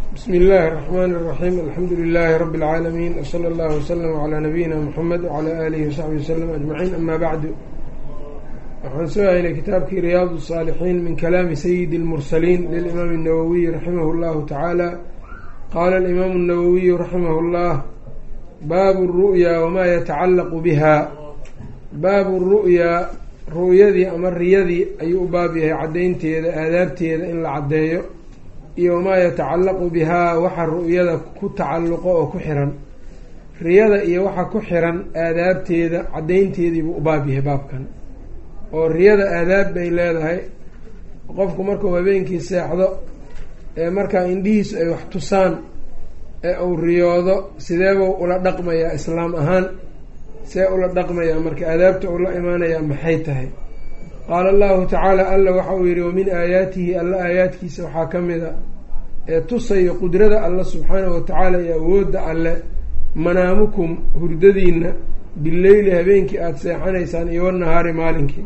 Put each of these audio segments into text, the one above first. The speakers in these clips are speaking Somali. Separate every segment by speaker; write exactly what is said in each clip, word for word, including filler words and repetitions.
Speaker 1: بسم الله الرحمن الرحيم الحمد لله رب العالمين وصلى الله وسلم على نبينا محمد وعلى آله وصحبه وسلم أجمعين. أما بعد waxaan soo haynay kitaabkii riyaad الصاalixiin min kalaami sayidi الmursaliin lilimaam الnawowiy raximah اllahu tacaala. qaala alimaamu الnawowiyu raximah اllah baabu الru'ya wamaa yatacalaqu biha. baabu الru'yaa ru'yadii ama riyadii ayuu u baab yahay caddaynteeda aadaabteeda in la caddeeyo iyo wamaa yatacallaqu bihaa waxa ru'yada ku tacalluqo oo ku xiran. riyada iyo waxa ku xiran aadaabteeda caddaynteediibuu u baab yahay baabkan. oo riyada aadaab bay leedahay. qofku markuu habeenkii seexdo ee markaa indhihiisu ay wax tusaan ee uu riyoodo sideebuu ula dhaqmayaa islaam ahaan, see ula dhaqmayaa marka aadaabta uu la imaanayaa maxay tahay. qaala allahu tacaala alla waxa uu yidhi wamin aayaatihi alla aayaadkiisa waxaa ka mid a ee tusayo qudrada alla subxaanahu watacaala iyo awoodda alle manaamukum hurdadiinna bileyli habeenkii aada seexanaysaan iyo wanahaari maalinkii.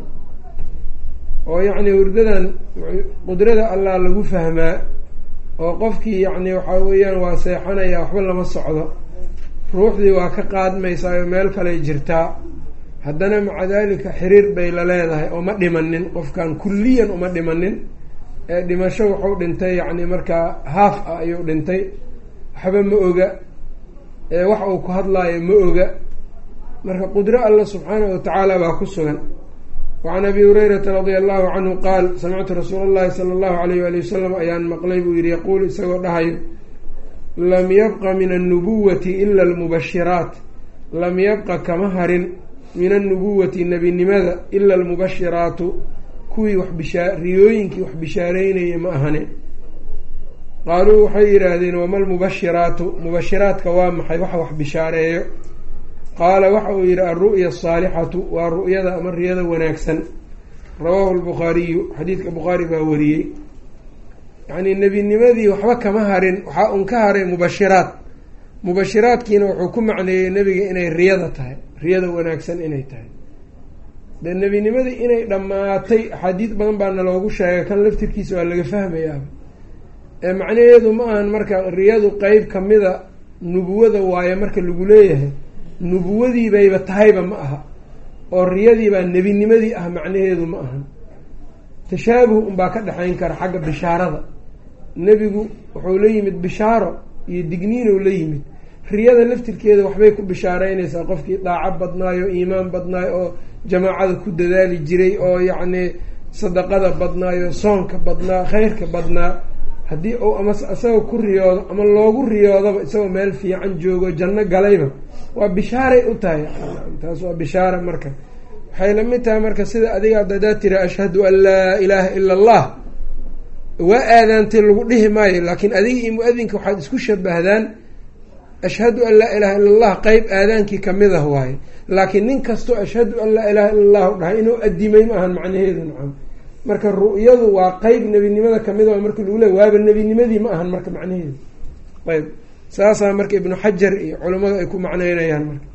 Speaker 1: oo yacni hurdadan qudrada allah lagu fahmaa oo qofkii yacni waxaa weeyaan waa seexanayaa waxba lama socdo, ruuxdii waa ka qaadmaysaa oo meel kaley jirtaa, haddana maca daalika xiriir bay la leedahay oo ma dhimanin qofkan kulliyan uma dhimanin ee dhimasho wuxuu dhintay yacni markaa haaf ah ayuu dhintay, waxba ma oga ee wax uu ku hadlaayo ma oga. marka qudro allah subxaanahu watacaala baa ku sugan. wacan abi hurayrata radia allahu canhu qaal samictu rasuula allahi sala allahu alayh waali wasalam ayaan maqlay buu yihi yaquul isagoo dhahayo lam yabqa min annubuwati ila almubashiraat. lam yabqa kama harin min annubuwati nebinimada ila almubashiraatu kuwii wax bishaa riyooyinkii wax bishaareynaya ma ahane. qaaluu waxay yidhaahdeen wama almubashiraatu mubashiraadka waa maxay waxa wax bishaareeyo. qaala waxa uu yidhi alru'ya asaalixatu waa ru'yada ama riyada wanaagsan. rawaahu lbukhaariyu xadiidka bukhaari baa wariyey. yacnii nebinimadii waxba kama harin, waxaa un ka haray mubashiraad. mubashiraadkiina wuxuu ku macneeyey nebiga inay riyada tahay, riyada wanaagsan inay tahay. dee nebinimadii inay dhammaatay axaadiid badan baana loogu sheegay, kan laftirkiisa waa laga fahmayaaba. ee macnaheedu ma ahan marka riyadu qeyb kamida nubuwada waaye marka lagu leeyahay nubuwadii bayba tahayba ma aha, oo riyadiibaa nebinimadii ah macnaheedu ma ahan. tashaabuh unbaa ka dhexayn kara xagga bishaarada. nebigu wuxuu la yimid bishaaro iyo digniinow la yimid. riyada laftirkeeda waxbay ku bishaareynaysaa qofkii daaco badnaayo, iimaan badnaayo, oo jamaacada ku dadaali jiray, oo yacnii sadaqada badnaayo, soonka badnaa, khayrka badnaa. haddii uu ama isagoo ku riyoodo ama loogu riyoodaba isagoo meel fiican joogo janno galayba waa bishaaray u tahay. taas waa bishaara. marka waxay la mid tahay marka sida adiga adadaa tira ashhadu an laa ilaaha ila allah waa aadaantay lagu dhihi maayo, laakiin adiga iyo mu-adinka waxaad isku shabahdaan ashhadu an laa ilaha ila allah qeyb aadaankii kamid ah waaye, laakiin nin kastoo ashhadu an laa ilaha ila allahu dhahay inuu adimay ma ahan macnaheedu. nacam marka ru'yadu waa qeyb nebinimada kamid a marka lagu leey waaba nebinimadii ma ahan marka macnaheedu. ayb saasaa marka ibnu xajar iyo culamadu ay ku macneynayaan marka.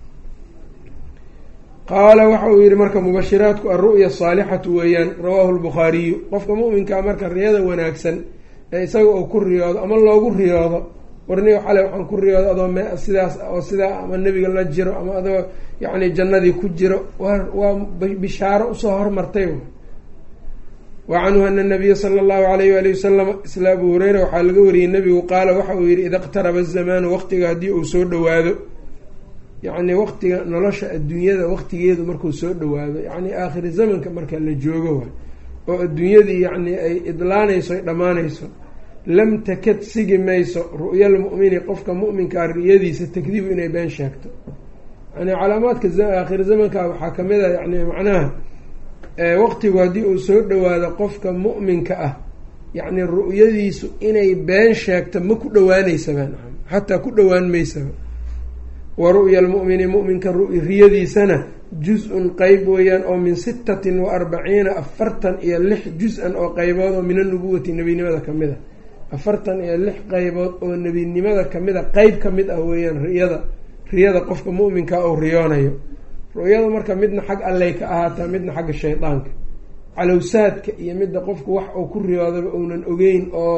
Speaker 1: qaala waxa uu yihi marka mubashiraadku alru'ya asaalixatu weeyaan. rawaahu lbukhaariyu. qofka mu'minkaa marka riyada wanaagsan ee isaga uu ku riyoodo ama loogu riyoodo, warniyo xalay waxaan ku riyoodo adoo m sidaas oo sidaa ama nebiga la jiro ama adoo yacni jannadii ku jiro, waa waa bishaaro usoo hormartay. wacanhu ana nabiya sala allahu alayh waali wasalam isla abu hureyra waxaa laga wariyey nebigu qaala waxa uu yihi ida iqtaraba azamaanu waqtiga haddii uu soo dhowaado, yacni waqtiga nolosha adduunyada waqtigeedu markuu soo dhowaado, yacni aakhiri zamanka marka la joogo waay oo adduunyadii yacni ay idlaanayso ay dhammaanayso, lam takad sigi mayso ru'yalmu'mini qofka mu'minkaa riyadiisa takdiibu inay been sheegto. yani calaamaadka aakhiri zamanka waxaa kamid a yani macnaha waqtigu haddii uu soo dhowaado qofka mu'minka ah yacni ru'yadiisu inay been sheegto ma ku dhowaanaysaba, xataa ku dhowaan maysaba. wa ru'ya almu'mini mu'minka riyadiisana juz-un qeyb weeyaan oo min sittatin wa arbaciina afartan iyo lix juz-an oo qeybood oo min anubuwati nebinimada kamid a. afartan iyo lix qeybood oo nebinimada kamid a qeyb kamid ah weeyaan riyada riyada qofka mu'minka uu riyoonayo. ru'yada marka midna xag alley ka ahaataa, midna xagga shaydaanka. calowsaadka iyo midda qofku wax uu ku riyoodaba uunan ogeyn oo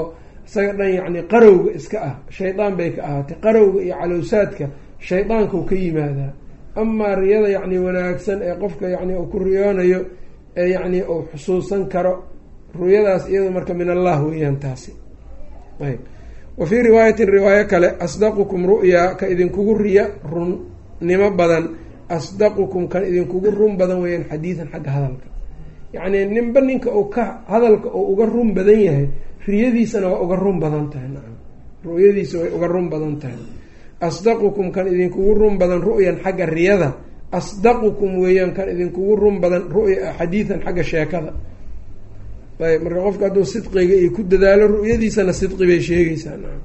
Speaker 1: isaga dhan yacni qarowga iska ah shaydaan bay ka ahaatay. qarowga iyo calowsaadka shaydaankauu ka yimaadaa. amaa riyada yacni wanaagsan ee qofka yacni uu ku riyoonayo ee yacni uu xusuusan karo ru'yadaas iyado marka min allah weeyaan taasi. ayb wa fii riwaayatin riwaayo kale asdaqukum ru'yaa ka idinkugu riya runnimo badan asdaqukum kan idinkugu run badan weeyaan xadiidan xagga hadalka. yacnii ninba ninka uu ka hadalka uu uga run badan yahay riyadiisana waa uga run badan tahay. nacam ru'yadiisa way uga run badan tahay. asdaqukum kan idinkugu run badan ru'yan xagga riyada asdaqukum weeyaan kan idinkugu run badan ru'ya xadiidan xagga sheekada. ayb marka qofka hadduu sidqiga iyo ku dadaalo ru'yadiisana sidqi bay sheegaysaa. nacam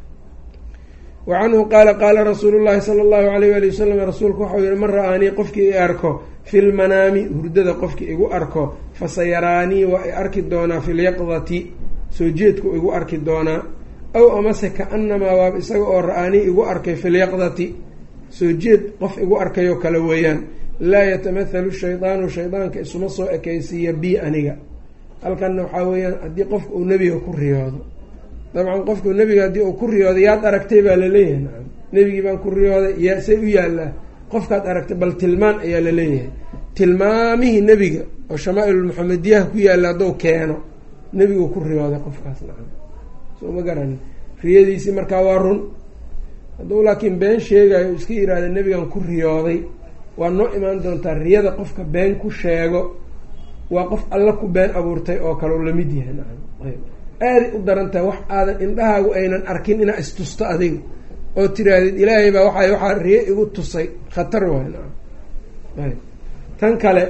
Speaker 1: wa canhu qaala qaala rasuulu llahi sala allahu alayh ali wasalam rasuulku waxau yihi man ra-aanii qofkii i arko fi lmanaami hurdada qofkii igu arko fasayaraanii waa i arki doonaa fi lyaqdati soo jeedku igu arki doonaa aw amase ka-anamaa waaba isaga oo ra-aanii igu arkay fi lyaqdati soo jeed qof igu arkayoo kale weeyaan laa yatamathalu shaydaanu shaydaanka isuma soo ekaysiiya bi aniga. halkanna waxaa weeyaan haddii qofka uu nebiga ku riyoodo, dabcan qofka nebiga haddii uu ku riyooday yaad aragtay baa laleeyahay. nacam nebigii baan ku riyooday yaa say u yaallaa qofkaad aragtay bal tilmaan ayaa la leeyahay. tilmaamihii nebiga oo shamaailulmuxamediyaha ku yaalla hadduu keeno nebiguu ku riyooday qofkaas. nacam soo ma garani riyadiisii markaa waa run. hadduu laakiin been sheegayo iska yiraahda nebigan ku riyooday waa noo imaan doontaa riyada qofka been ku sheego waa qof alla ku been abuurtay oo kale u lamid yahay. nacam aaday u darantahay wax aadan indhahaagu aynan arkin inaa istusto adiga oo tiraahdeed ilaahay baa waa waxaa riyo igu tusay khatar waay. nacam ayb tan kale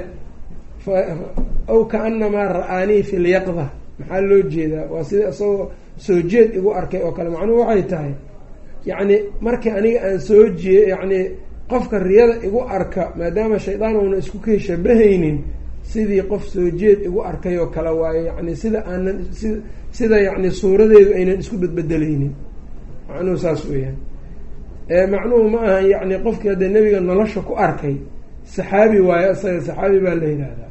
Speaker 1: aw ka-anamaa ra-aanii fi lyaqda maxaa loo jeedaa? waa sida isagoo soo jeed igu arkay oo kale. macnuhu waxay tahay yacni markii aniga aan soo jee yacni qofka riyada igu arka maadaama shaydaan uuna isku kay shabahaynin sidii qof soo jeed igu arkay oo kale waayo. yacni sida aanan si sida yacni suuradeedu aynan isku bedbedelaynin. macnuhu saas weeyaan. macnuhu ma ahan yacni qofkii haddee nebiga nolosha ku arkay saxaabi waayo isaga saxaabi baa la yidhaahdaa.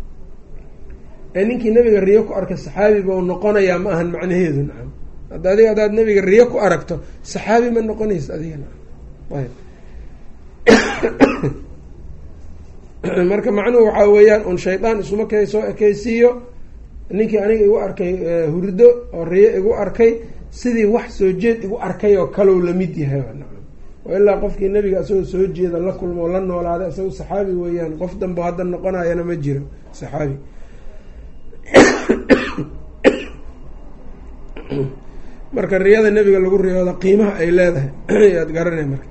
Speaker 1: ee ninkii nebiga riyo ku arkay saxaabi bau noqonayaa ma ahan macnaheedu. nacam hadda adiga haddaad nebiga riyo ku aragto saxaabi ma noqonaysa adiga. nacam ayb marka macnuhu waxaa weeyaan un shaydaan isuma kay soo ekaysiiyo ninkii aniga igu arkay hurdo oo riyo igu arkay sidii wax soo jeed igu arkay oo kalow lamid yahay. nacam oo ilaa qofkii nebiga isagoo soo jeeda la kulmo la noolaaday isagoo saxaabi weeyaan. qof danbo hadda noqonayana ma jiro saxaabi. marka riyada nebiga lagu riyooda qiimaha ay leedahay ayaad garanay. marka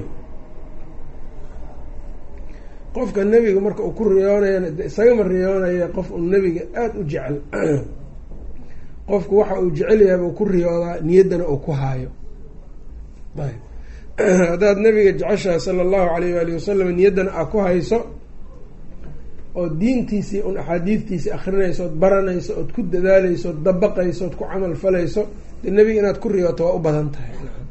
Speaker 1: qofka nebiga marka uu ku riyoonayana isagama riyoonaya qof uu nebiga aada u jecel. qofku waxa uu jecel yahay buu ku riyoodaa niyaddana uu ku haayo. ayb haddaad nebiga jeceshahay sala allahu alayh waali wasalam niyaddana aa ku hayso oo diintiisii un axaadiidtiisii akrinayso ood baranayso ood ku dadaaleyso ood dabaqayso ood ku camal falayso dee nebiga inaad ku riyooto waa u badan tahay.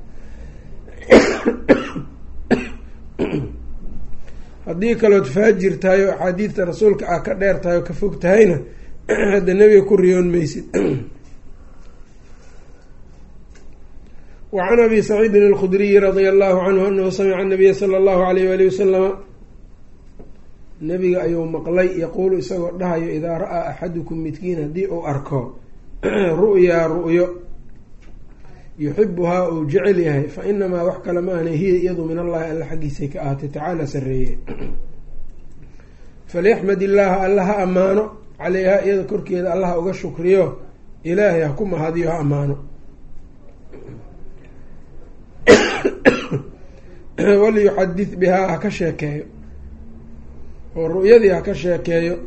Speaker 1: haddii kalood faajir tahay oo axaadiidta rasuulka ah ka dheer tahay oo ka fog tahayna hadda nebiga ku riyoon maysid. wa can abi saciidin alkhudriyi radia allahu canhu anahu samica anabiya sala allahu alayh waali wasalama nebiga ayuu maqlay yaquulu isagoo dhahayo idaa ra-aa axadukum midkiin haddii uu arko ru'yaa ru'yo yuxibuhaa uu jecel yahay fa inamaa wax kale ma ahna hiya iyadu min allahi alla xaggiisay ka ahaatay tacaala sarreeye. falyaxmad illaaha alla ha ammaano caleyhaa iyada korkeeda alla ha uga shukriyo ilaahay ha ku mahadiyo ha ammaano. waliyuxadith bihaa ha ka sheekeeyo oo ru'yadii ha ka sheekeeyo.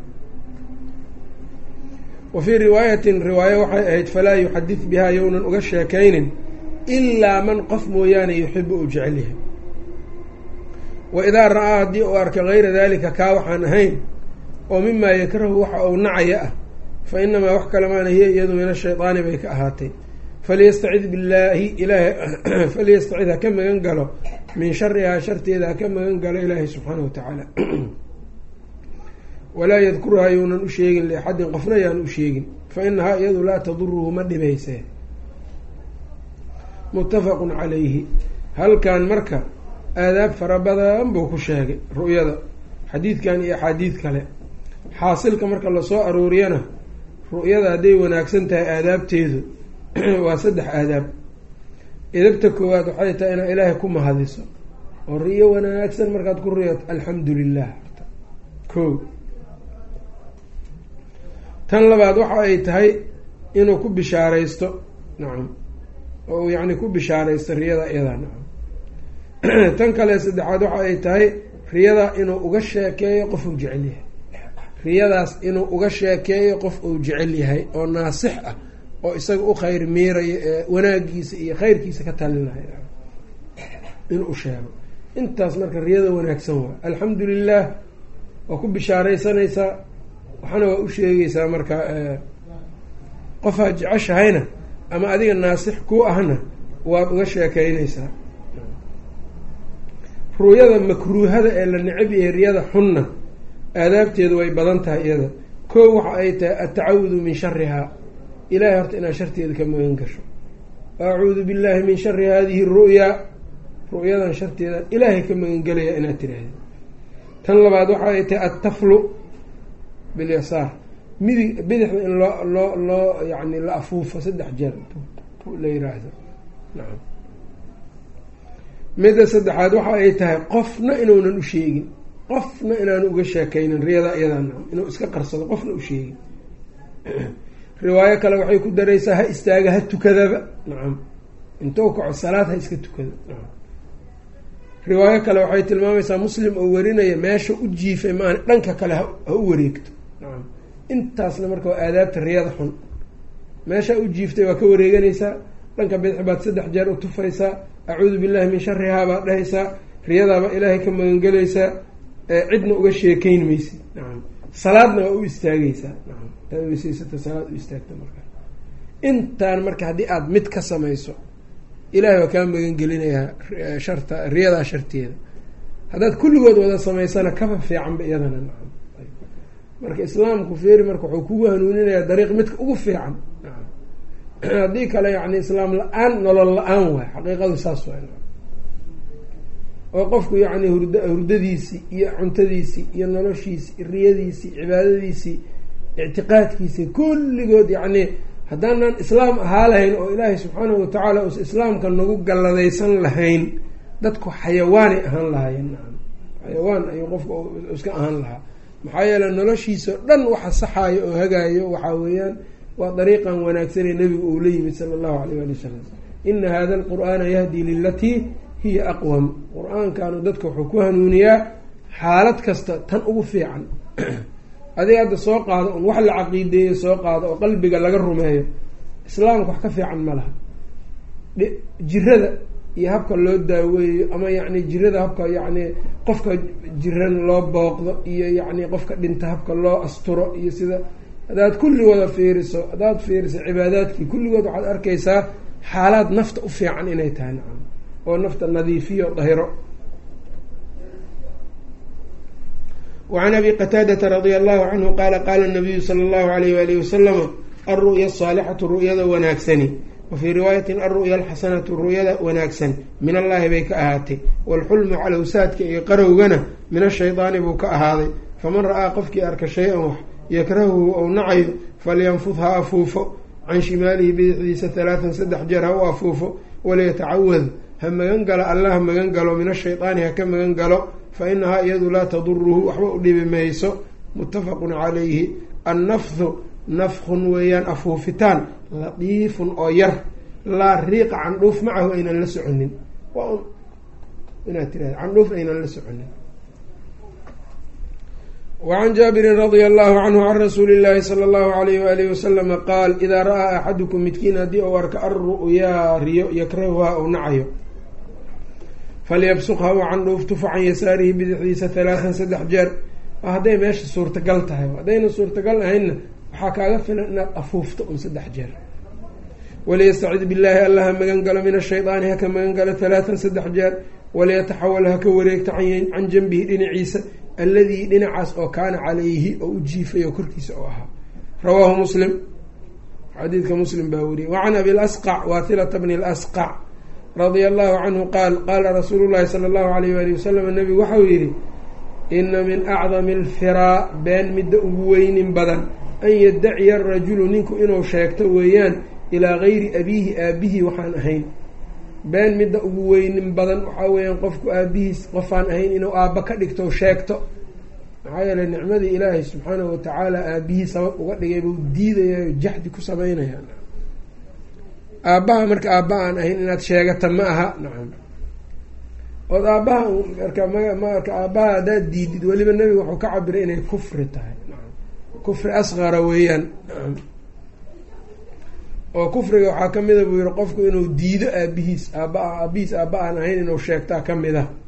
Speaker 1: wa fii riwaayatin riwaayo waxay ahayd falaa yuxadith bihaa yownan uga sheekaynin ilaa man qof mooyaane yuxibu uu jecel yahay. wa idaa ra-aa haddii uu arka gayra dalika kaa waxaan ahayn oo mimaa yakrahu waxa uu nacaya ah fa inamaa wax kale maana hiya iyadu min ashaydaani bay ka ahaatay. faliyastacid billaahi ilaahay faliyastacid ha ka magan galo min sharihaa sharteeda ha ka magan galo ilaahay subxaanahu wa tacaala. walaa yadkuruhaa younan u sheegin liaxadin qofna yaan u sheegin fa inahaa iyadu laa taduruhu ma dhibaysee muttafaqun calayhi. halkan marka aadaab fara badan buu ku sheegay ru'yada, xadiidkan iyo axaadiid kale. xaasilka marka lasoo aruuriyana ru'yada hadday wanaagsan tahay aadaabteedu waa saddex aadaab. edabta koowaad waxay tahay inaad ilaahay ku mahadiso oo riyo wanaagsan markaad ku riyato alxamdu lilah ko. tan labaad waxa ay tahay inuu ku bishaaraysto, nacam, oo uu yacni ku bishaaraysto riyada iyada, nacam. tan kale saddexaad waxa ay tahay riyada inuu uga sheekeeyo qof uu jecel yahay, riyadaas inuu uga sheekeeyo qof uu jecel yahay oo naasix ah oo isaga u khayr miirayo ee wanaagiisa iyo khayrkiisa ka talinayo inuu sheego. intaas marka riyada wanaagsan waa alxamdu lilah, waa ku bishaaraysanaysaa, waxaana waa u sheegaysaa marka qofaad jeceshahayna ama adiga naasix ku ahna waad uga sheekeynaysaa. ru'yada makruuhada ee la necab yahay riyada xunna aadaabteedu way badan tahay iyada. koo waxa ay tahay atacawudu min sharihaa, ilahay horta inaad sharteeda ka magan gasho. acuudu billahi min shari hadihi ru'ya, ru'yadan sharteeda ilaahay ka magangelaya inaad tiraahdo. tan labaad waxa ay tahay attaflu bilyasaar, midig bidixda in loo loo loo yani la afuufo saddex jeer la yiraahdo, nacam. midda saddexaad waxa ay tahay qofna inuunan u sheegin, qofna inaanu uga sheekaynin riyada iyadaa, nacam, inuu iska qarsado, qofna u sheegin. riwaayo kale waxay ku daraysaa ha istaaga ha tukadaba, nacam, intou kaco salaad ha iska tukado, nacam. riwaayo kale waxay tilmaamaysaa muslim oo warinaya meesha u jiifay maana dhanka kale ha u wareegto, nacam. intaasna marka waa aadaabta riyada xun. meesha u jiiftay waa ka wareeganaysaa, dhanka bidix baad saddex jeer u tufaysaa, acuudu billahi min sharihaa baad dhahaysaa, riyadaaba ilaahay ka magangelaysaa, cidna uga sheekeyn maysid, nacam. salaadna waa u istaagaysaa, nacam, taad weysaysata salaad u istaagta. marka intaan marka haddii aada mid ka samayso ilaahay waa kaa magangelinayaa sharta riyadaa sharteeda. haddaad kulligood wada samaysana kaba fiicanba iyadana, nacam. marka islaamku feeri marka wuxuu kugu hanuuninayaa dariiq midka ugu fiican, nacam. haddii kale yacni islaam la-aan nolol la-aan waay xaqiiqadu saas waay, nacam. oo qofku yacni hurda hurdadiisii iyo cuntadiisii iyo noloshiisii riyadiisii cibaadadiisii ictiqaadkiisii kulligood yacni haddaanan islaam ahaa lahayn oo ilaahay subxaanahu watacaala us islaamka nagu galladaysan lahayn dadku xayawaanay ahaan lahaayeen, nacam. xayawaan ayuu qofku iska ahaan lahaa. maxaa yeeley noloshiisa o dhan waxa saxaayo oo hagaayo waxaa weeyaan waa dariiqan wanaagsanee nebigu uu la yimid sala allahu alayh ali wasalam. ina hada alqur'aana yahdi lilatii hiya aqwam, qur-aankanu dadka wuxuu ku hanuuniyaa xaalad kasta tan ugu fiican. adiga hadda soo qaado un wax la caqiideeyo soo qaado oo qalbiga laga rumeeyo, islaamka wax ka fiican ma laha. jirada iyo habka loo daaweeyo ama yacni jirada habka yacni qofka jiran loo booqdo iyo yacni qofka dhinta habka loo asturo iyo sida haddaad kulli wada fiiriso haddaad fiiriso cibaadaadkii kulligood waxaad arkaysaa xaalaad nafta u fiican inay tahay, nacam, oo nafta nadiifiyo dahiro. wacan abi qataadata radia allahu canhu qaala qaala nabiyu sala allahu alayh waalihi wasalama alru'ya asaalixatu ru'yada wanaagsani, wa fii riwaayatin alru'ya alxasanatu ru'yada wanaagsan min allaahi bay ka ahaatay, waalxulmu calowsaadka iyo qarowgana min ashaydaani buu ka ahaaday. faman ra'aa qofkii arka shay-an wax yakrahuhu ou nacayo falyanfud ha afuufo can shimaalihi bidixdiisa halaatan saddex jeer ha u afuufo, waliyatacawad ha magan galo alla ha magan galo min ashaydaani ha ka magan galo, fa inahaa iyadu laa taduruhu waxba u dhibi mayso. muttafaqun calayhi. annafdu nafkhun weeyaan afuufitaan latiifun oo yar, laa riiqa candhuuf macahu aynan la soconin, waa un inaad tirahda candhuuf aynan la soconin. wacan jaabirin radia allahu canhu can rasuuli illaahi sala allahu alayh waalihi wasalama qaal idaa ra-aa axadukum midkiin haddii uu arka alru'yaa riyo yakrahuhaa ou nacayo falyabsuq ha u candhuuf tufa can yasaarihi bidixdiisa halaatan saddex jeer. hadday meesha suurtagal tahay, haddayna suurtagal ahaynna waxaa kaaga filan inaad afuufto un saddex jeer. waliyastacid billaahi alla ha magan galo min ashaydaani haka magan galo halaatan saddex jeer. waliyataxawal haka wareegto can janbihi dhinaciisa alladii dhinacaas oo kaana calayhi oo u jiifay oo korkiisa oo ahaa. rawaahu muslim, xadiidka muslim baa weriyey. wacan abi lasqac waathilata bni lasqac radia allahu canhu qaal qaala rasuulu llahi sala allahu alayh waali wasalam nebigu waxau yidhi ina min acdami alfiraa been midda ugu weynin badan an yaddaciya arajulu ninku inuu sheegto weeyaan ilaa gayri abiihi aabihii waxaan ahayn. been midda ugu weynin badan waxaa weeyaan qofku aabihiis qofaan ahayn inuu aabba ka dhigto sheegto. maxaa yeelay nicmadii ilaahay subxaanahu watacaala aabihii sabab uga dhigay buu diidayayo jaxdi ku samaynayaa. aabbaha marka aabba aan ahayn inaad sheegata ma aha nacam ood aabbaha marka marka aabbaha haddaad diidid weliba nebiga wuxuu ka cabiray inay kufri tahay nacam kufri asqara weeyaan nacam oo kufriga waxaa ka mida buu yihi qofku inuu diido aabihiis aaba aabihiis aabba aan ahayn inuu sheegtaa ka mid ah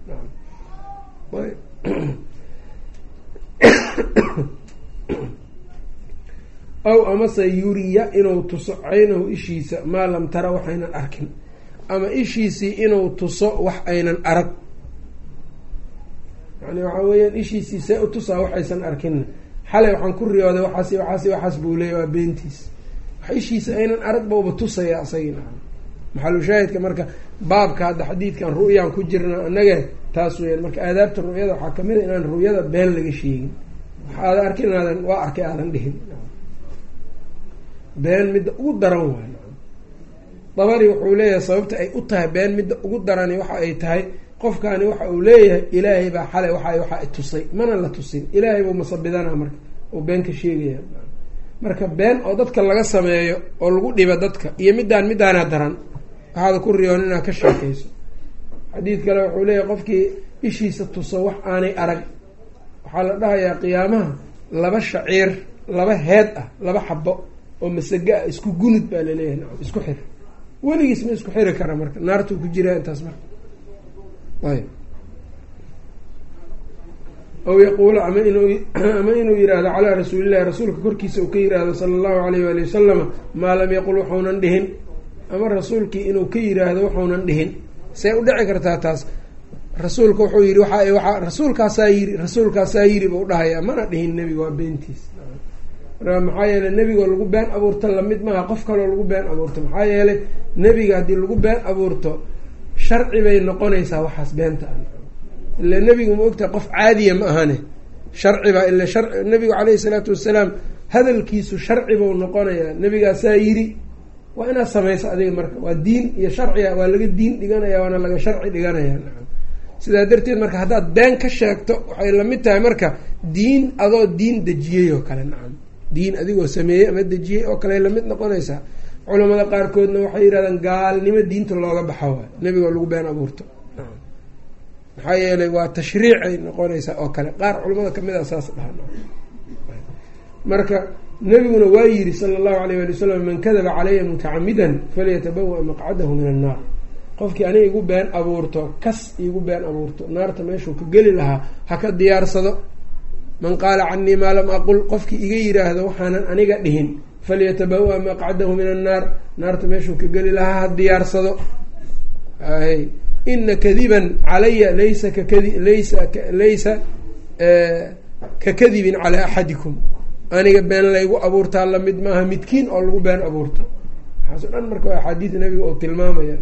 Speaker 1: aw amase yuriya inuu tuso caynahu ishiisa maa lam tara waxaynan arkin ama ishiisii inuu tuso wax aynan arag. yani waxaa weeyaan ishiisii see u tusaa waxaysan arkinna xalay waxaan ku riyooday waxaas waxaas waxaas buu leeyay waa beentiis wax ishiisa aynan arag bauba tusaya asagina. maxalushaahidka marka baabka hadda xadiidkan ru'yaan ku jirna annaga taas weyaan marka aadaabta ru'yada waxaa kamid a inaan ru'yada been laga sheegin wax aadan arkin aadan waa arkay aadan dhihin been midda ugu daran waay. dabari wuxuu leeyahay sababta ay u tahay been midda ugu darani waxa ay tahay qofkaani waxa uu leeyahay ilaahay baa xalay waxa waxa tusay mana la tusin ilaahay buu masabidana marka oo been ka sheegaya. marka been oo dadka laga sameeyo oo lagu dhiba dadka iyo midaan midaana daran waxaad ku riyoon inaad ka sheekayso. xadiid kale wuxuu leeyahay qofkii ishiisa tuso wax aanay arag waxaa la dhahayaa qiyaamaha laba shaciir laba heed ah laba xabo oo masaga ah isku gunud baa laleeyahay nacam isku xir weligiis ma isku xiri kara marka naartuu ku jiraa intaas marka ayb aw yaquulu ama inuu ama inuu yihahdo calaa rasuulillahi rasuulka korkiisa uu ka yihahdo sala allahu alayh waali wasalama maa lam yaqul waxuunan dhihin ama rasuulkii inuu ka yiraahdo waxuunan dhihin see u dhici kartaa taas rasuulka wuxuu yihi waxa waaa rasuulkaasaa yiri rasuulkaasaa yiri buu dhahayaa mana dhihin nebiga waa beentiis. marka maxaa yeeley nebigoo lagu been abuurto lamid maaha qof kaloo lagu been abuurto maxaa yeelay nebiga haddii lagu been abuurto sharci bay noqonaysaa waxaas beenta a ila nebigu ma ogtahay qof caadiya ma ahane sharciba ila shar nebigu caleyhi salaatu wasalaam hadalkiisu sharci buu noqonayaa nebigaasaa yiri waa inaad samayso adiga marka waa diin iyo sharciga waa laga diin dhiganaya waana laga sharci dhiganaya nacam sidaa darteed marka haddaad been ka sheegto waxay lamid tahay marka diin adoo diin dejiyey oo kale nacam diin adigoo sameeyey ama dejiyey oo kale lamid noqonaysaa. culamada qaarkoodna waxay yidhahdaan gaalnimo diinta looga baxo waay nebigoo lagu been abuurto maxaa yeelay waa tashriicay noqonaysaa oo kale qaar culamada kamid a saas dhaha. marka nebiguna waa yiri sala allahu alayh wali wasalam man kadaba calaya mutacamidan falyatabawa maqcadahu min annaar qofkii aniga igu been abuurto kas igu been abuurto naarta meeshuu ka geli lahaa ha ka diyaarsado. man qaala canii maa lam aqul qofkii iga yiraahdo waxaanan aniga dhihin falyatabawa maqcadahu min annaar naarta meeshuu ka geli lahaa ha diyaarsado. hay ina kadiban calaya laysa kakadi laysa laysa ka kadibin calaa axadikum aniga been laygu abuurtaa lamid maaha midkiin oo lagu been abuurto. waxaaso dhan marka waa axaadiis nabiga oo tilmaamaya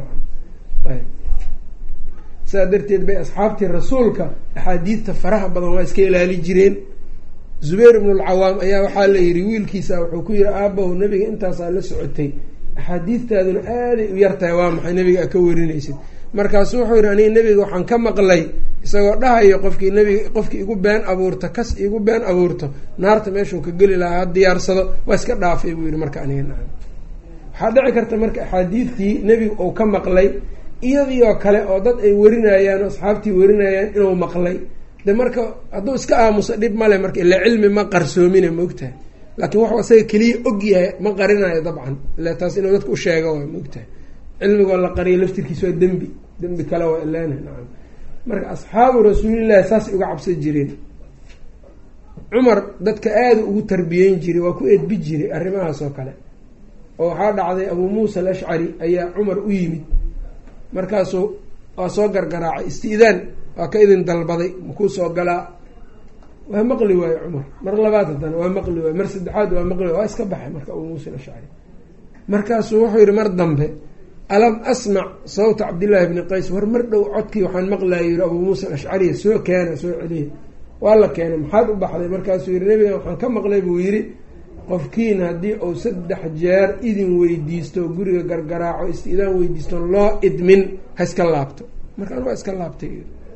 Speaker 1: sidaa darteed bay asxaabtii rasuulka axaadiidta faraha badan waa iska ilaali jireen. zubayr ibnu alcawaam ayaa waxaa la yidhi wiilkiisa wuxuu ku yihi aabahu nebiga intaasaa la socotay axaadiidtaaduna aaday u yartahay waa maxay nebiga a ka warinaysid markaasu wuxuu yihi aniga nebiga waxaan ka maqlay isagoo dhahayo qofkii nebiga qofkii igu been abuurto kas igu been abuurto naarta meeshuu ka geli lahaa ha diyaarsado waa iska dhaafay buu yihi marka aniga naam waxaa dhici karta marka axaadiidtii nebiga uu ka maqlay iyadii oo kale oo dad ay warinayaan oo asxaabtii warinayaan inuu maqlay de marka hadduu iska aamuso dhib male marka ila cilmi ma qarsoomine ma ogtahay laakiin waxuu asaga keliya og yahay ma qarinayo dabcan ila taas inuu dadka u sheego waa ma ogtahay cilmigoo la qariyo laftirkiisa waa dembi dembi kale waa ilaana nacam marka asxaabu rasuulillahi saasay uga cabsan jireen. cumar dadka aada ugu tarbiyeyn jiray waa ku edbi jiray arrimahaas oo kale oo waxaa dhacday abuu muusa alashcari ayaa cumar u yimid markaasuu waa soo gargaraacay isti'daan waa ka idin dalbaday makuu soo galaa waa maqli waayo cumar mar labaad haddana waa maqli waayo mar saddexaad waa maqli waayo waa iska baxay marka abuu muusa alashcari markaasuu wuxuu yihi mar dambe alam asmac sawta cabdillaahi bni qays war mar dhow codkii waxaan maqlaya yiri abuu muusa alashcari soo keena soo celiya waa la keenay maxaad u baxday markaasuu yihi nabiga waxaan ka maqlay buu yidhi qofkiin haddii uu saddex jeer idin weydiisto guriga gargaraaco istiidaan weydiisto loo idmin ha iska laabto markaan waa iska laabtay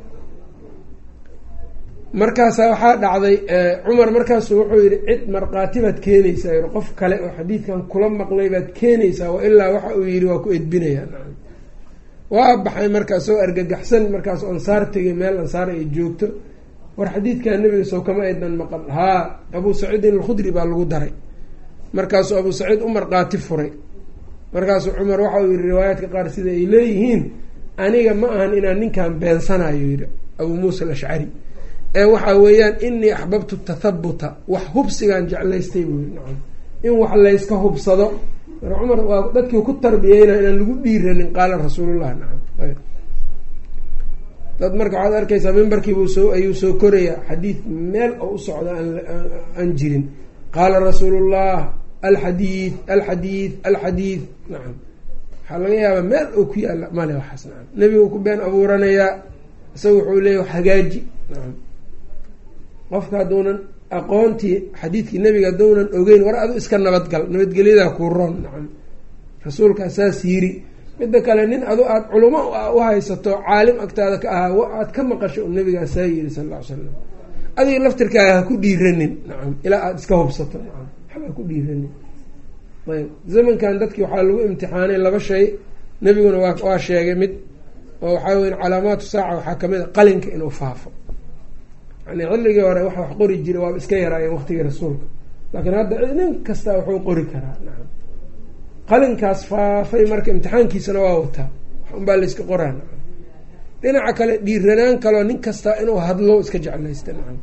Speaker 1: markaasaa waxaa dhacday cumar markaasu wuxuu yidhi cid markhaati baad keenaysaa yii qof kale oo xadiidkan kula maqlay baad keenaysaa wa ilaa waxa uu yidhi waa ku edbinayaa waa baxay markaasoo argagaxsan markaas ansaar tegay meel ansaar ay joogto war xadiidkan nabiga sow kama aydan maqal haa abuu saciidin alkhudri baa lagu daray markaasuu abuu saciid u markhaati furay markaasuu cumar waxa uu yihi riwaayaadka qaar sida ay leeyihiin aniga ma ahan inaan ninkan beensanayo yidhi abuu muusa alashcari ee waxaa weeyaan inii axbabtu tathabuta wax hubsigaan jeclaystay buu yii nacam in wax layska hubsado mar cumar waa dadkii ku tarbiyeyna inaan lagu dhiiranin qaala rasuulullah nacam dad marka waxaad arkaysaa mimbarkiibuu soo ayuu soo koraya xadiid meel oo u socda aan jirin qaala rasuulullah alxadiid alxadiid alxadiid nacam waxaa laga yaabaa meel oo ku yaalla male waxaas nacam nebigu ku been abuuranayaa isaga wuxuu leeyahy hagaaji nacam qofka hadduunan aqoontii xadiidkii nebiga haddounan ogeyn war adu iska nabadgal nabadgelyadaa kuu roon nacam rasuulkaa saas yiri midda kale nin adu aada culamo u haysato caalim agtaada ka ahaa wa aad ka maqasho u nabigaasaa yiri sal alla ly slam adiga laftirkaaga ha ku dhiiranin nacam ilaa aada iska hubsato nacam waxba ha ku dhiiranin ayb zamankan dadkii waxaa lagu imtixaanay laba shay nebiguna waa waa sheegay mid oo waxaa weya calaamaatu saaca waxaa kamid a qalinka inuu faafo yani xilligii hore waxa wax qori jiray waaba iska yaraayeen waqtigii rasuulka laakiin hadda nin kasta wuxuu qori karaa nacam qalinkaas faafay marka imtixaankiisana waa wataa unbaa la iska qoraa nacam dhinaca kale dhiiranaan kaloo nin kasta inuu hadlo iska jeclaysta nacam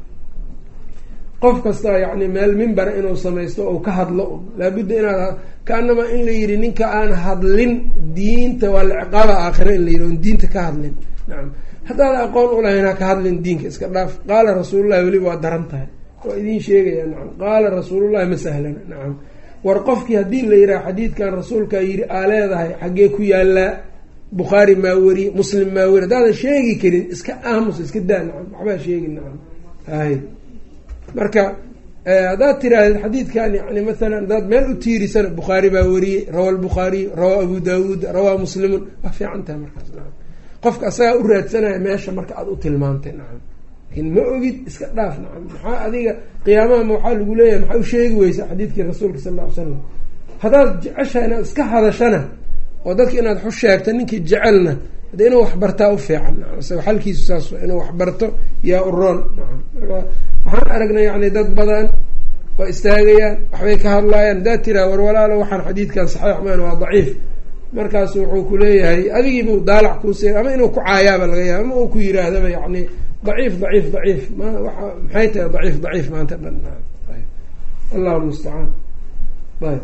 Speaker 1: qof kasta yani meel mimbara inuu samaysto ou ka hadlo laabudda inaad kaanama in la yidhi ninka aan hadlin diinta waa la ciqaaba aakhira in la yidhi on diinta ka hadlin nacam haddaad aqoon ulahayn ha ka hadlin diinka iska dhaaf qaala rasuulullahi weliba waa daran tahay waa idiin sheegaya nacam qaala rasuulullahi ma sahlana nacam war qofkii haddii la yidhaha xadiidkan rasuulkaa yidhi aa leedahay xaggee ku yaallaa bukhaari maa weri muslim maa weri haddaadan sheegi karin iska aamus iska daa nacam waxbaa sheegi nacam hay marka haddaad tiraahdeed xadiidkan yani maalan haddaad meel u tiirisana bukhaari baa weriyey rawaa albukhaariy rawaa abu daawuud rawaa muslimun waa fiican tahay markaas nacam qofka asagaa u raadsanaya meesha marka aada u tilmaantay nacam laakiin ma ogid iska dhaaf nacam maxaa adiga qiyaamaha ma waxaa lagu leeyahay maxaa u sheegi weysa xadiidkii rasuulka sal lla ly slam haddaad jeceshaha inaad iska hadashana oo dadka inaad xu sheegto ninkii jecelna hadee inuu waxbartaa u fiican nacam isaga xalkiisu saas inuu waxbarto yaa u roon nacam marka waxaan aragnay yani dad badan oo istaagayaan waxbay ka hadlaayaan haddaad tiraa war walaalo waxaan xadiidkan saxiix maan waa daciif markaasu wuxuu ku leeyahay adigiibuu daalac kuusee ama inuu ku caayaaba laga yaaba ama uu ku yiraahdaba yani daciif daciif daciif ma waa maxay tahay daciif daciif maanta dhan allahu mustacaan ayb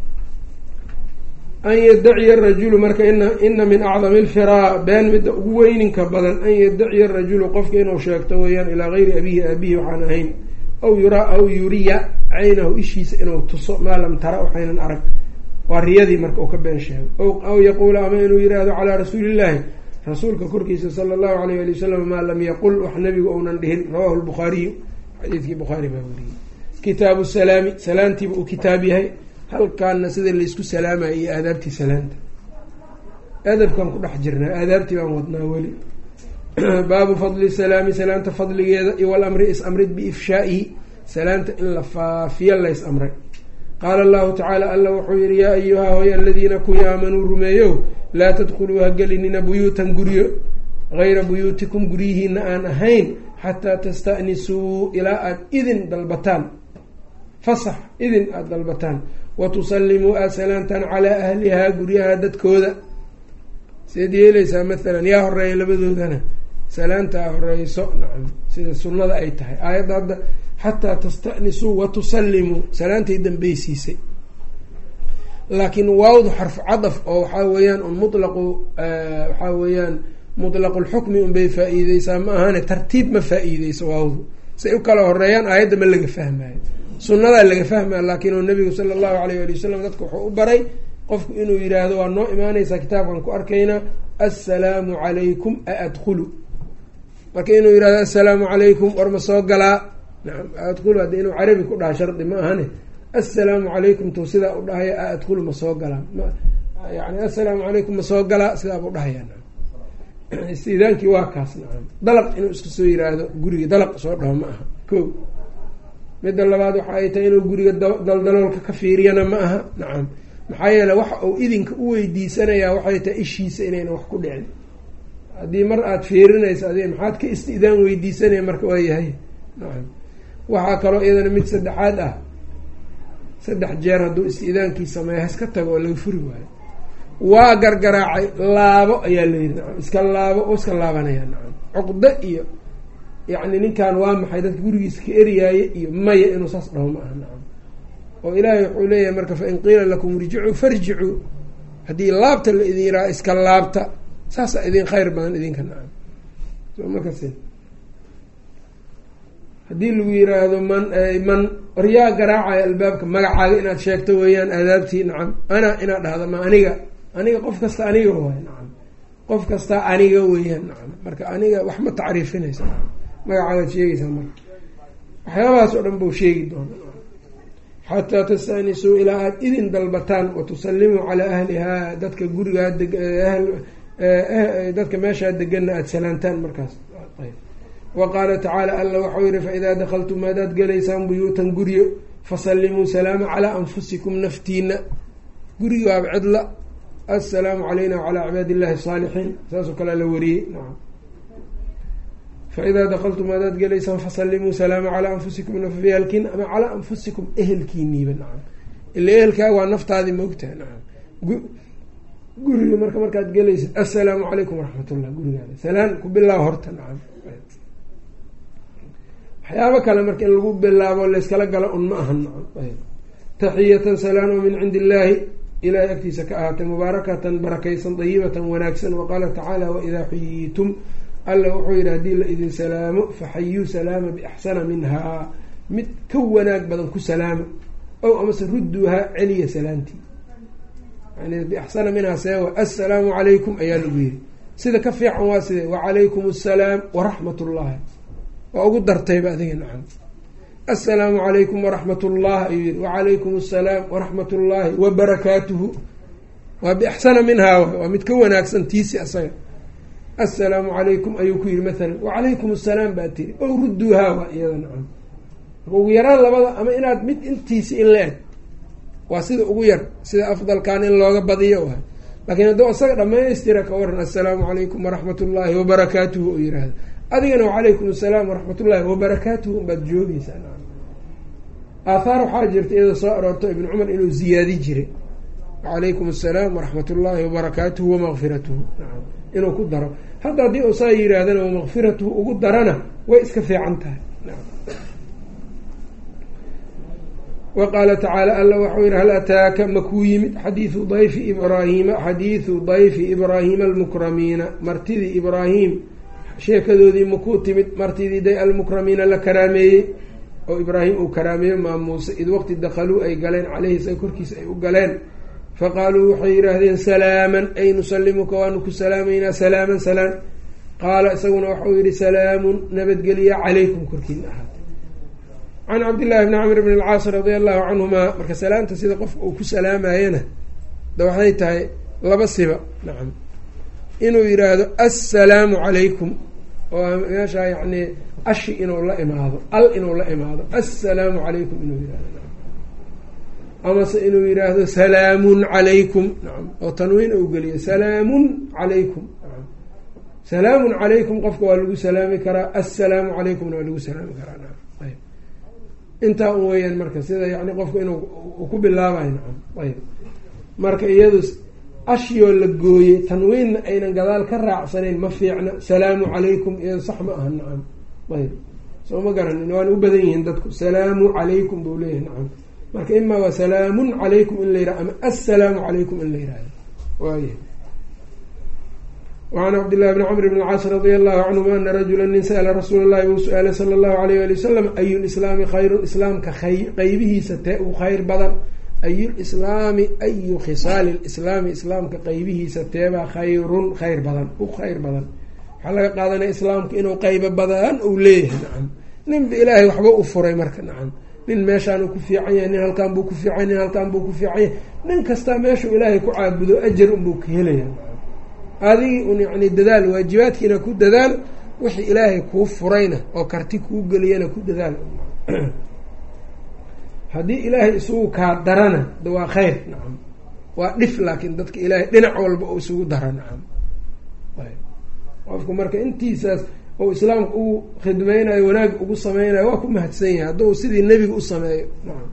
Speaker 1: an yadaciya rajulu marka ina ina min acdami lfiraa been midda ugu weyninka badan an yadaciya rajulu qofka inuu sheegto weeyaan ilaa gayri abihi aabihi waxaan ahayn aw yuraa aw yuriya caynahu ishiisa inuu tuso maa lam tara waxaynan arag waa riyadii marka uu ka been sheego aw yaquula ama inuu yiraahdo calaa rasuulillaahi rasuulka korkiisa sala allahu alayh ali wasalam maa lam yaqul wax nabigu ounan dhihin rawahu lbukhaariyu xadiidkii bukhaari baa weriyey kitaabu salaami salaantiiba uu kitaab yahay halkaana sida laysku salaamaya iyo aadaabtii salaanta adabkaan ku dhex jirnaa aadaabtii baan wadnaa weli baabu fadli salaami salaanta fadligeeda iyo walamri is-amrid biifshaa'ihi salaanta in la faafiyo lays amray qaala allahu tacaala alla wuxuu yihi yaa ayuhaa hoy aladiina kuwii aamanuu rumeeyow laa tadkhuluu ha gelinina buyuutan guryo gayra buyuutikum guryihiina aan ahayn xataa tasta'nisuu ilaa aada idin dalbataan fasax idin aada dalbataan watusallimuu aada salaantaan calaa ahlihaa guryaha dadkooda seed yeeleysaa maalan yaa horeeya labadoodana salaantaa horeyso nacam sida sunnada ay tahay aayadda hadda xataa tasta'nisuu watusallimuu salaantay dambeysiisay laakiin waawdu xarfu cadaf oo waxaa weeyaan un mutlaqu waxaa weeyaan mutlaqu lxukmi unbay faa-iideysaa ma ahane tartiib ma faa-iideyso waawdu say u kala horeeyaan aayadda ma laga fahmayo sunnadaa laga fahmaya laakiin oo nabigu sala allahu alayh ali wasalam dadka wuxuu u baray qofku inuu yidhaahdo waa noo imaanaysaa kitaabkan ku arkaynaa assalaamu calaykum aadkhulu marka inuu yihahdo assalaamu calaykum war ma soo galaa nacam aadkhulu hadda inuu carabi ku dhaha shardi ma ahane assalaamu calaykum tuu sidaa u dhahaya aadkhulu ma soo galaa yani assalaamu calaykum ma soo galaa sidaa buu dhahayaa nacam istidaankii waa kaas nacam dalaq inuu iska soo yiraahdo guriga dalaq soo dhaho ma aha ko midda labaad waxa ay tahay inuu guriga daldaloolka ka fiiriyana ma aha nacam maxaa yeele waxa uu idinka u weydiisanayaa waxay tahay ishiisa inayna wax ku dhicin haddii mar aada fiirinayso adi maxaad ka istidaan weydiisanaya marka waa yahay nacam waxaa kaloo iyadana mid saddexaad ah saddex jeer hadduu istidaankii sameeya haska tago oo laga furi waayo waa gargaraacay laabo ayaa la yidhi nacam iska laabo oo iska laabanaya nacam cuqdo iyo yacni ninkan waa maxay dadka gurigiisa ka eryaaya iyo maya inuu saas dhaho ma aha nacam oo ilaahay wuxuu leeyahay marka fa in qiila lakum irjicuu farjicuu haddii laabta la idin yihaaha iska laabta saasaa idin khayr badan idinka nacam so markas haddii lagu yiraahdo man man waryaa garaacaya albaabka magacaaga inaad sheegto weeyaan aadaabtii nacam ana inaad dhahdo ma aniga aniga qof kasta aniga waay nacam qof kasta aniga weeyaan nacam marka aniga wax ma tacriifinaysa magacaagaad sheegaysaa marka waxyaabahaas oo dhan buu sheegi doona xataa tastaanisuu ilaa aada idin dalbataan watusallimuu calaa ahlihaa dadka gurigaa deg dadka meeshaa deganna aada salaantaan markaas wa qaala tacaala alla waxau yihi faidaa dakaltum haddaad gelaysaan buyuutan guryo fasallimuu salaama calaa anfusikum naftiina guriga waaba cidla assalaamu calayna wacalaa cibaadi illahi asaalixiin saasoo kale la wariyey nacam faidaa dakaltum haddaad gelaysaan fasallimuu salaama calaa anfusikum nafyaalkiin ama calaa anfusikum ehelkiiniiba nacam ila ehelkaaga waa naftaadii maogtaha nacam guriga marka markaad gelaysid assalaamu calaykum waraxmatullah gurigaada salaan ku bilaabo horta nacam waxyaabo kale marka in lagu bilaabo layskala galo un ma ahan nacam taxiyatan salaan oo min cindi illaahi ilaahay agtiisa ka ahaatay mubaarakatan barakaysan dayibatan wanaagsan waqaala tacaala waidaa xuyiitum alla wuxuu yidhi haddii la idin salaamo faxayuu salaama biaxsana minhaa mid ka wanaag badan ku salaama ow amase rudduuhaa celiya salaantii yani biaxsana minhaa seewa assalaamu calaykum ayaa lagu yidhi sida ka fiican waa sidee wacalaykum assalaam waraxmat ullahi waa ugu dartayba adiga nacam assalaamu calaykum waraxmat ullah ayuu yihi wacalaykum assalaam waraxmat ullaahi wabarakaatuhu waa biaxsana minhaa waa mid ka wanaagsan tiisi asaga assalaamu calaykum ayuu ku yihi maalan wacalaykum assalaam baa tiri ow rudduuhaa waa iyada nacam ugu yaraan labada ama inaad mid intiisi in la eg waa sida ugu yar sida afdalkan in looga badiyo waay laakiin hadduu isaga dhamaystira ka waran assalaamu calaykum waraxmat ullaahi wabarakaatuhu oo yihahda adigana wacalaykum assalaam waraxmat ullaahi wabarakaatuhu unbaad joogeysaa nacam aathaar waxaa jirta iyadoo soo aroorto ibn cumar inuu ziyaadi jiray wacalaykum assalaam waraxmat ullaahi wabarakaatuhu wamaqfiratuhu nacam inuu ku daro hadda haddii uu saa yihaahdana wamaqfiratuhu ugu darana way iska fiican tahay nacam wa qaala tacaala alla waxau yihi hal ataaka makuu yimid xadiidu dayfi ibraahiima xadiidu dayfi ibraahiima almukramiina martidii ibraahim sheekadoodii makuu timid martidii day almukramiina la karaameeyey oo ibraahim uu karaameeyo maamuuse id waqti dakhaluu ay galeen caleyhi isaga korkiisa ay u galeen faqaaluu waxay yidhaahdeen salaaman ay nusalimuka waanu ku salaamaynaa salaaman salaan qaala isaguna waxau yihi salaamun nabadgeliya calaykum korkiina ahaatay can cabdillahi bni camr bn alcaas radia allahu canhumaa marka salaamta sida qofka uu ku salaamayana da waxay tahay laba siba nacam inuu yidhaahdo assalaamu calaykum oo meeshaa yacni ashi inuu la imaado al inuu la imaado assalaamu calaykum inuu yihahdo amase inuu yidhaahdo salaamun calaykum nacam oo tanwiin uu geliyo salaamun calaykum nacam salaamun calaykum qofka waa lagu salaami karaa assalaamu calaykumna waa lagu salaami karaa nacam ayb intaa un weeyaan marka sida yani qofku inuu ku bilaabayo nacam ayb marka iyadu ashiyoo la gooyey tanwiinna aynan gadaal ka raacsanayn ma fiicna salaamu calaykum iyado sax ma aha nacam ayb soo ma garanin waana u badan yihiin dadku salaamu calaykum buu leeyahay nacam marka imaa waa salaamun calaykum in la yihahdo ama assalaamu calaykum in la yihahdo waaya wacan cabdillahi bni camr bn alcaas radia allahu canhuma ana rajula nin sa'ala rasuula llahi uu su-aalay sala allahu alayh ali wasalam ayu lislaami khayrun islaamka qeybihiisa tee ugu khayr badan ayulislaami ayu khisaali lislaami islaamka qeybihiisa teebaa khayrun khayr badan u khayr badan waxaa laga qaadanaya islaamka inuu qeybo badan uu leeyahay nacam ninba ilaahay waxba u furay marka nacam nin meeshaan uu ku fiican yahay nin halkaan buu ku fiican nin halkaan buu ku fiican yahay nin kastaa meeshuu ilaahay ku caabudo ajar unbuu ka helaya adigii un yacni dadaal waajibaadkiina ku dadaal wixii ilaahay kuu furayna oo karti kuu geliyana ku dadaal haddii ilaahay isugu kaa darana da waa khayr nacam waa dhif laakiin dadka ilaahay dhinac walba oo isugu dara nacam qofku marka intiisaas oo islaamka ugu khidmaynayo wanaag ugu sameynayo waa ku mahadsan yahay hadduu sidii nebiga u sameeyo nacam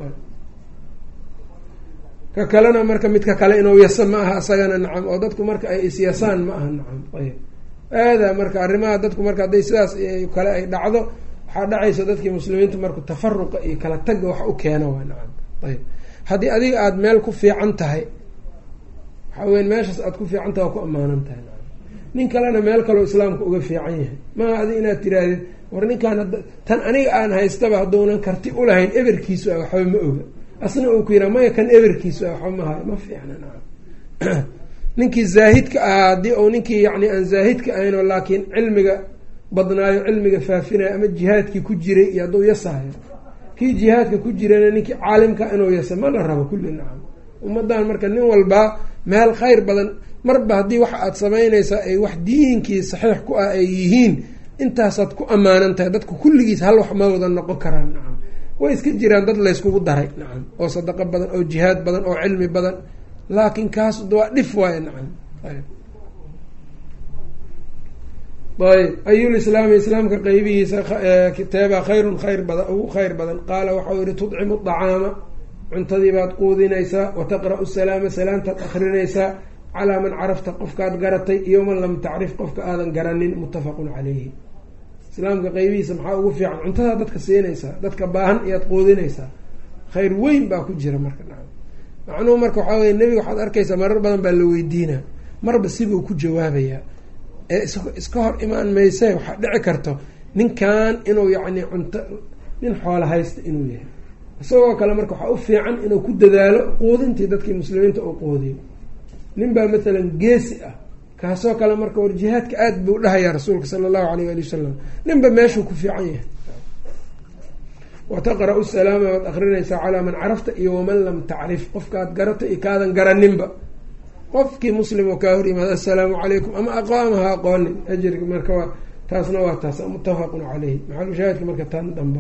Speaker 1: ka kalena marka midka kale inuu yasa ma aha isagana nacam oo dadku marka ay isyasaan ma aha nacam ayb aada marka arrimaha dadku marka hadday sidaas kale ay dhacdo waxaa dhacaysa dadkii muslimiinta marku tafaruqa iyo kala tagga wax u keeno waa nacam ayb haddii adiga aada meel ku fiican tahay waxaa weya meeshaas aada ku fiican tahay waa ku ammaanan tahay nacam nin kalena meel kaleo islaamka uga fiican yahay maaha adi inaad tiraahdid war ninkaan tan aniga aan haystaba hadduunan karti ulahayn eberkiisu ah waxba ma oga asna uu ku yihaa maya kan eberkiisu ah waxba mahayo ma fiicna nacam ninkii zaahidka ahaa haddii uu ninkii yacni aan zaahidka ahaynoo laakiin cilmiga badnaayo cilmiga faafinayo ama jihaadkii ku jiray iyo hadduu yasahayo kii jihaadka ku jirayna ninkii caalimka inuu yasa ma la rabo kulli nacam ummaddan marka nin walbaa meel khayr badan marba haddii waxa aada samaynaysaa ay wax diinkii saxiix ku ah ay yihiin intaasaad ku ammaanan tahay dadku kulligiis hal wax ma wada noqon karaan nacam way iska jiraan dad layskugu daray nacam oo sadaqo badan oo jihaad badan oo cilmi badan laakiin kaas waa dhif waayo nacam ayb ayb ayulislaami islaamka qeybihiisa teebaa khayrun khayr badan ugu khayr badan qaala waxau yihi tudcimu dacaama cuntadii baad quudinaysaa wataqra' salaama salaamtaad akrinaysaa calaa man carafta qofkaad garatay iyo man lam tacrif qofka aadan garanin muttafaqun calayhi islaamka qeybihiisa maxaa ugu fiican cuntadaa dadka siinaysaa dadka baahan ayaad quudinaysaa khayr weyn baa ku jira marka nacam macnuhu marka waxaa weye nebiga waxaad arkaysaa marar badan baa la weydiinaa marba sibuu ku jawaabayaa ee is iska hor imaan mayse waxaa dhici karto ninkan inuu yacni cunto nin xoola haysta inuu yahay isagoo kale marka waxaa u fiican inuu ku dadaalo quudintii dadkii muslimiinta uu quudiyo nin baa mathalan geesi ah kaasoo kale marka war jihaadka aada buu dhahayaa rasuulka sala allahu alayh ali wasalam ninba meeshuu ku fiican yahay wataqra' salaama waad akrinaysaa calaa man carafta iyo waman lam tacrif qofkaad garata iyo kaadan garaninba qofkii muslim oo kaa hor yimaado assalaamu calaykum ama aqoama ha aqoonin ajriga marka waa taasna waa taas muttafaqun caleyhi maxalushaahidka marka tan damba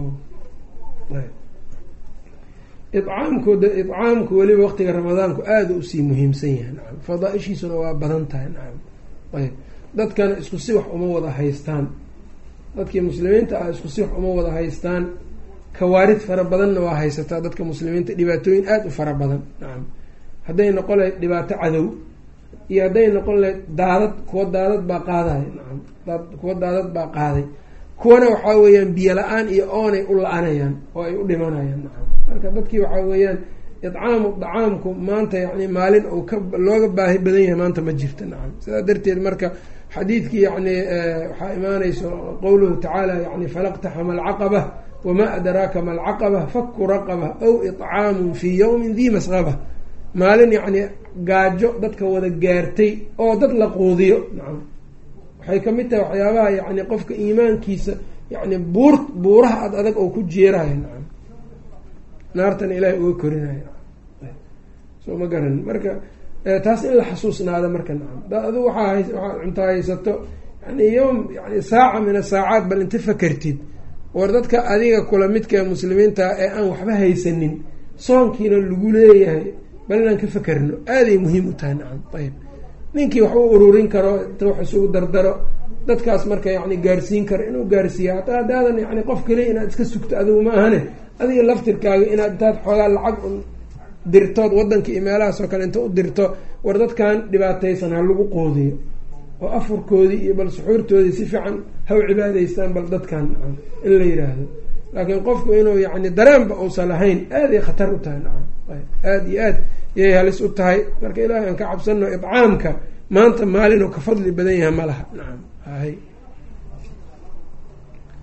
Speaker 1: icaamkooda icaamku weliba waqtiga ramadaanku aada usii muhiimsan yahay nacam fadaa-ishiisuna waa badan tahay nacam ayb dadkana isku si wax uma wada haystaan dadkii muslimiinta ah isku si wax uma wada haystaan kawaarid fara badanna waa haysataa dadka muslimiinta dhibaatooyin aada u fara badan nacam hadday noqon lahayd dhibaato cadow iyo hadday noqon lahayd daadad kuwa daadad baa qaadaya nacam dad kuwa daadad baa qaaday kuwana waxaa weeyaan biyo la-aan iyo oonay u la-anayaan oo ay u dhimanayaan nacam marka dadkii waxaa weeyaan idcaamu dacaamku maanta yacni maalin uu ka looga baahi badan yahay maanta ma jirta nacam sidaa darteed marka xadiidkii yacni waxaa imaanayso qowluhu tacaala yani falaqtaxama alcaqaba wamaa adraaka ma alcaqaba faku raqaba aw icaamun fii yawmin dii masqaba maalin yacni gaajo dadka wada gaartay oo dad la quudiyo nacam waxay ka mid tahay waxyaabaha yacni qofka iimaankiisa yacni buur buuraha ad adag oo ku jeerayo nacam naartana ilaahay uga korinayo soo ma garan marka taas in la xasuusnaado marka nacam da adu waxaa hay waxaad cunto haysato yani yowm yani saaca min asaacaat bal inta fakertid war dadka adiga kula midka muslimiinta ee aan waxba haysanin soonkiina lagu leeyahay bal inaan ka fakerno aaday muhiim u tahay nacam ayb ninkii wax u ururin karo inta wax isugu dardaro dadkaas marka yani gaarsiin karo inuu gaarsiiya hataa haddaadan yani qof kaliya inaad iska sugto adigu ma ahane adiga laftirkaaga inaad intaad xoogaa lacag un dirtood waddanka iyo meelahaas oo kale inta u dirto war dadkan dhibaataysan ha lagu qoodiyo oo afurkoodii iyo bal suxuurtoodii si fiican ha u cibaadaystaan bal dadkan nacam in la yiraahdo laakiin qofku inuu yacni dareenba uusan lahayn aaday khatar u tahay nacam aada iyo aad yay halis u tahay marka ilaahay aan ka cabsano idcaamka maanta maalin oo ka fadli badan yahay ma laha nacam hay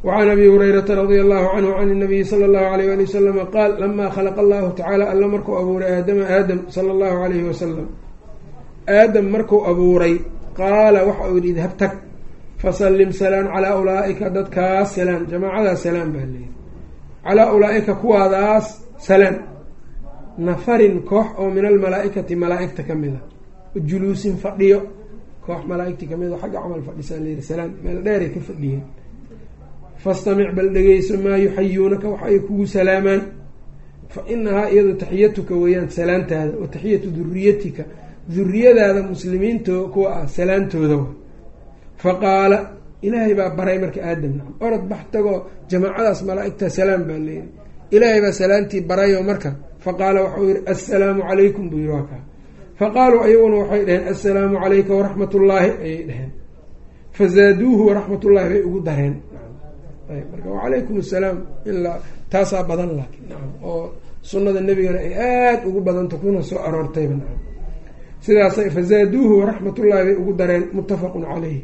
Speaker 1: وعن أبي هريرة رضي الله عنه عن النبي صلى الله عليه وآله وسلم قال لما خلق الله تعالى ألا مركو أبوري آدم آدم صلى الله عليه وسلم آدم مركو أبوري قال وحاول اذهب تك فسلم سلام على أولئك ددكاس سلام جماعة سلام بهلي على أولئك كواداس سلام نفر كوح أو من الملائكة ملائكة كمذا الجلوس فقديو كوح ملائكة كمذا حق عمل فقدسان لي سلام من داري كفقديه فاستمع بلدغيس ما يحيونك وحيكو سلاما فإنها إذا تحيتك ويان سلامت هذا وتحية ذريتك ذرية هذا مسلمين كوا سلامت ذو فقال إلهي باب براي مرك آدم نعم أرد بحتقو جماعة ملائكة سلام بالليل إلهي باب سلامتي براي ومرك فقال وحوير السلام عليكم بيروكا فقالوا أيون وحيدهن السلام عليك ورحمة الله أيدهن فزادوه ورحمة الله بيقودهن طيب وعليكم السلام إلا تاسع بدن لك نعم أو سنة النبي أنا آت وجو بدن تكون سو أرار طيب نعم سيدا فزادوه ورحمة الله بيقودهن متفق عليه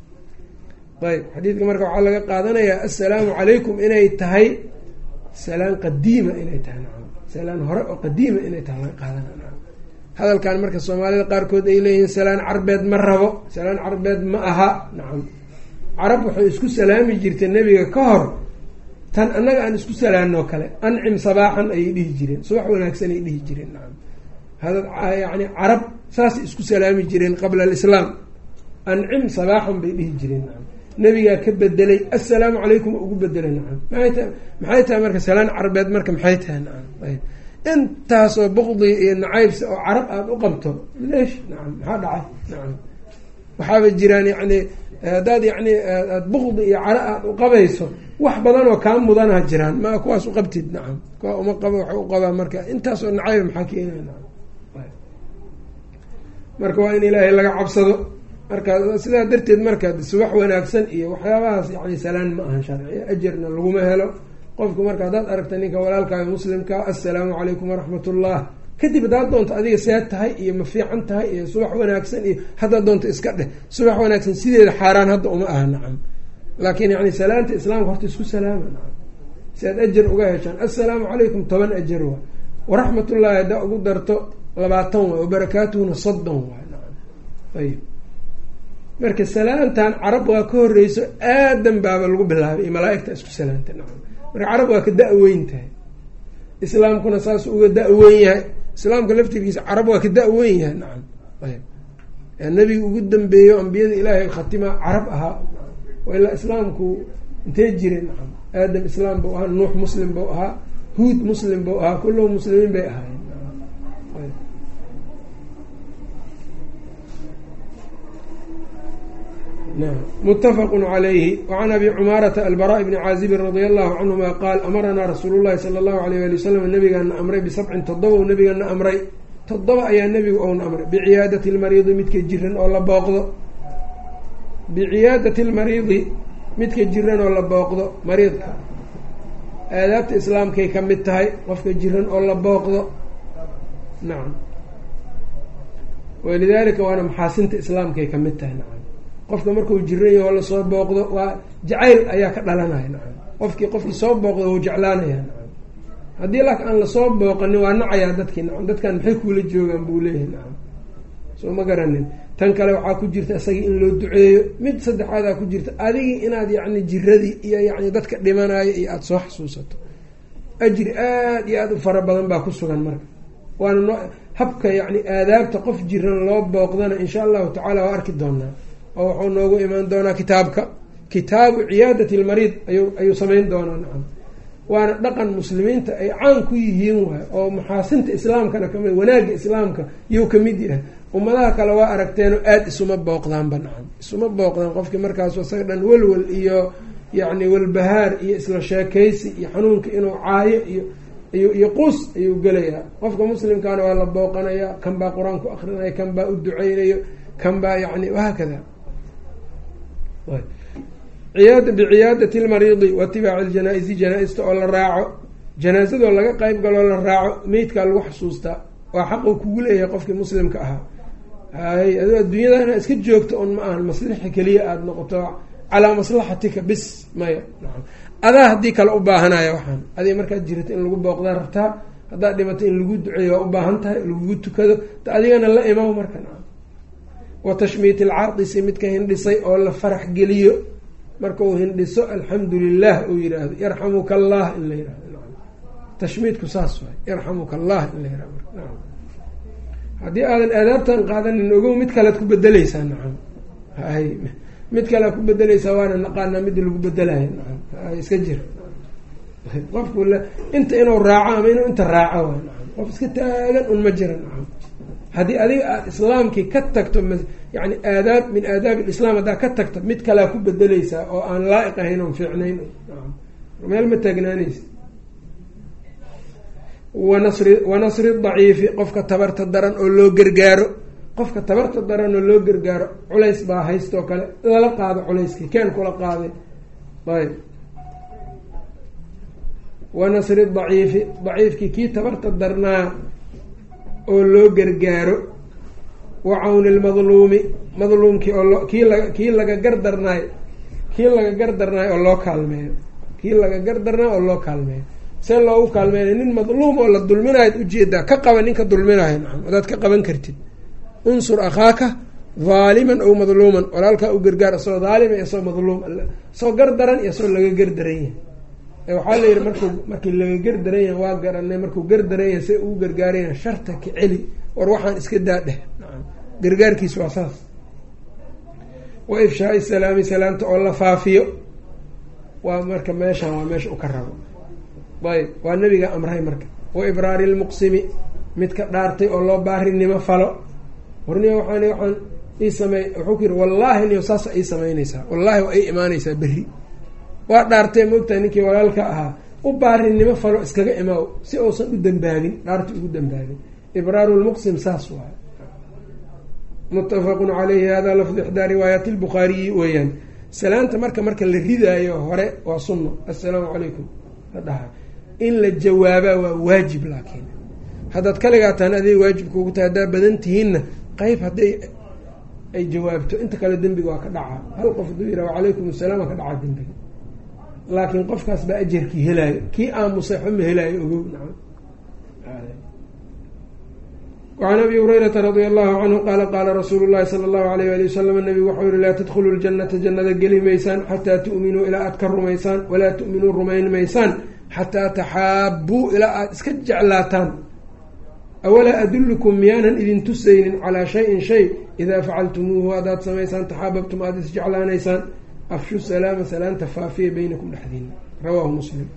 Speaker 1: طيب حديث كما على قادنا يا السلام عليكم إن يتهي سلام قديمة إن يتهي نعم سلام هراء قديمة إن يتهي قادنا نعم هذا كان مركز الصومالي قاركود إليه سلام عربيد مرة سلام عربيد معها نعم عرب waxay isku salaami jirtay nabiga ka hor tan anaga aan isku salaano kale ancim sabaahan ay dhihi jireen subax wanaagsan ay dhihi jireen naam hada yaani arab saas isku salaami jireen qabla al-islam ancim sabaahan bay dhihi jireen naam nabiga ka bedelay assalaamu alaykum ugu bedelay naam maxay maxay tahay marka salaan arabeed marka maxay tahay naam ayb intaas oo buqdi iyo nacayb oo arab aad u qabto leesh naam maxaa dhacay naam waxa jiraan yaani هذا يعني بغض يعرق وقبيسه wax badan oo ka mudana jiraan ma kuwaas u qabtid nacam ka uma qabo wax u qaba marka intaas oo nacayb maxaa keenayna marka waa in ilaahay laga cabsado marka sida darteed marka subax wanaagsan iyo waxyaabahaas yani salaan ma ahan sharci ajirna lagu ma helo qofku marka dad aragta ninka walaalka muslimka assalaamu alaykum wa rahmatullah kadib daad doonto adiga seed tahay iyo ma fiican tahay iyo subax wanaagsan iyo hadda doonto iska dheh subax wanaagsan sideeda xaraan hadda uma aha nacam laakiin yani salaanta islaamka horta isku salaama nacam seed ajir uga heshaan assalaamu alaykum toban ajir wa warahmatullahi da ugu darto labaatan wa barakaatuhuna soddon wa nacam ayib marka salaantan carab waa ka horeyso aadan baaba lagu bilaabay malaa'ikta isku salaanta nacam marka carab waa ka da-weyn tahay islaamkuna saas uga da-weyn yahay islaamka laftigiisa carab waa ka da-weyn yahay nacam ayb nabiga ugu dambeeyo ambiyada ilaahay khatima carab ahaa ilaa islaamku intee jiray nacam aadam islaam buu ahaa nuux muslim buu ahaa huud muslim buu ahaa kulluhum muslimiin bay ahaayeen نعم متفق عليه. وعن أبي عمارة البراء بن عازب رضي الله عنهما قال أمرنا رسول الله صلى الله عليه وسلم النبي أن أمري بسبع تضوى النبي أن أمري تضوى أي النبي أو أمر بعيادة المريض متك جرن ولا باقض بعيادة المريض متك جرن ولا باقض مريض آلات إسلام كي كمتهاي وفك جرن ولا باقض نعم ولذلك وأنا محاسنة إسلام كي كمتهاي نعم qofka markuu jiray oo la soo booqdo waa jacayl ayaa ka dhalanaya nacam qofkii qofkii soo booqdo uu jeclaanaya nacam haddii laakiin aan la soo booqanin waa nacayaa dadkii nacam dadkan maxay kuula joogaan buu leeyahay nacam soo ma garanin tan kale waxaa ku jirta isagii in loo duceeyo mid saddexaadaa ku jirta adigii inaad yacni jiradii iyo yacni dadka dhimanayo iyo aada soo xasuusato ajri aada iyo aada u fara badan baa ku sugan marka waana no habka yacni aadaabta qof jiran loo booqdana insha allahu tacala waa arki doonaa oo wuxuu noogu imaan doonaa kitaabka kitaabu ciyaadati lmariid ayuu ayuu samayn doonaa nacam waana dhaqan muslimiinta ay caan ku yihiin waay oo maxaasinta islaamkana kamid wanaagga islaamka yuu kamid yahay ummadaha kale waa aragteenoo aada isuma booqdaanba nacam isuma booqdaan qofkii markaas isaga dhan welwel iyo yacni walbahaar iyo isla sheekaysi iyo xanuunka inuu caayo iyo iyo iyo quus ayuu gelayaa qofka muslimkaana waa la booqanayaa kan baa qur-aan ku akrinaya kan baa u duceynayo kan baa yacni wahaakada ciyaada biciyaadati lmariidi watibaaci ljanaa-isi janaa-ista oo la raaco janaazadoo laga qeyb galoo la raaco meydkaa lagu xasuustaa waa xaq uu kugu leeyahay qofkii muslimka ahaa hay adoo adduunyadana iska joogto un ma ahan maslixi keliya aada noqoto calaa maslaxatika bis maya adaa haddii kale u baahanaya waxaan adiga markaad jirata in lagu booqdaa rabtaa haddaad dhimato in lagu duceeyo waa u baahan tahay lagugu tukado ta adigana la imaw marka nacam wa tashmiit alcaaqisi midka hindhisay oo la farax geliyo marka uu hindhiso alxamdu lilah uu yidhaahdo yarxamuka allah in la yihahdo nacam tashmiidku saas waay yarxamuka allah in la yihahdo nacam haddii aadan aadaabtan qaadanin ogow mid kalead ku bedeleysaa nacam hay mid kalead ku bedeleysaa waana naqaanaa midda lagu bedelayo nacam iska jir qofku inta inuu raaco ama inuu inta raaco waay nacam qof iska taagan un ma jira nacam haddii adiga aad islaamkii ka tagto yani aadaab min aadaab ilislaam haddaa ka tagto mid kalea ku bedeleysaa oo aan laa-iq ahayn oon fiicnayn nacam meel ma taagnaanaysa wanasri wanasri daciifi qofka tabarta daran oo loo gargaaro qofka tabarta daran oo loo gargaaro culays baa haystoo kale lala qaado culayskii keen kula qaaday ayb wanasri daciifi daciifkii kii tabarta darnaa oo loo gargaaro wa cawni lmadluumi madluumkii oo loo kii laga kii laga gardarnaay kii laga gardarnaay oo loo kaalmeeyo kii laga gardarnaay oo loo kaalmeeyo see loogu kaalmeynay nin madluum oo la dulminayo ujeedaa ka qaba ninka dulminayo nacam hadaad ka qaban kartid unsur akhaaka haaliman ow madluuman walaalkaa u gargaar isagoo haalima iyo isagoo madluum isagoo gardaran iyo isagoo laga gardaran yahay waxaa la yidhi markuu markii laga gardaran yahay waa garanay markuu gardaran yahay see ugu gargaaraya sharta ka celi war waxaan iska daadheh nacam gargaarkiis waa saas wa ifshaai salaami salaamta oo la faafiyo waa marka meeshaan waa meesha u ka rabo ayb waa nabiga amray marka wa ibraari lmuqsimi midka dhaartay oo loo baarinimo falo warniyo waxaan waxaan ii samey wuxuu ku yidhi wallaahi niyo saasa ii samaynaysaa wallaahi waa ii imaanaysaa berri waa dhaartay maogtahay ninkii walaalka ahaa u baarinimo falo iskaga imaaw si uusan u dambaabin dhaarta ugu dambaabin ibraaru lmuqsim saas waay muttafaqun caleyhi hada lafdu ixdaa riwaayaati lbukhaariyi weeyaan salaanta marka marka la ridaayo hore waa sunno assalaamu calaykum la dhaha in la jawaabaa waa waajib laakiin haddaad kaligaa tahan aday waajibka ugu tahay haddaa badan tihiinna qeyb hadday ay jawaabto inta kale dembiga waa ka dhacaa hal qof hadduu yidhaha wacalaykum assalaam waa ka dhacaa dembiga laakiin qofkaas baa ajarkii helaayo kii aamusay xuma helaayo ogow nacam wacan abi hurayrata radia allahu canhu qaala qaala rasuulu llahi sala allahu alayh ali wasalam nabigu waxau yihi laa tadkhulu ljanata jannada geli maysaan xataa tu'minuu ilaa aad ka rumaysaan walaa tu'minuu rumayn maysaan xataa taxaabuu ilaa aada iska jeclaataan awalaa adullukum miyaanan idin tusaynin calaa shayin shay idaa facaltumuuhu haddaad samaysaan taxaababtum aada isjeclaanaysaan afshu salaama salaanta faafiya baynakum dhexdiina rawaahu muslim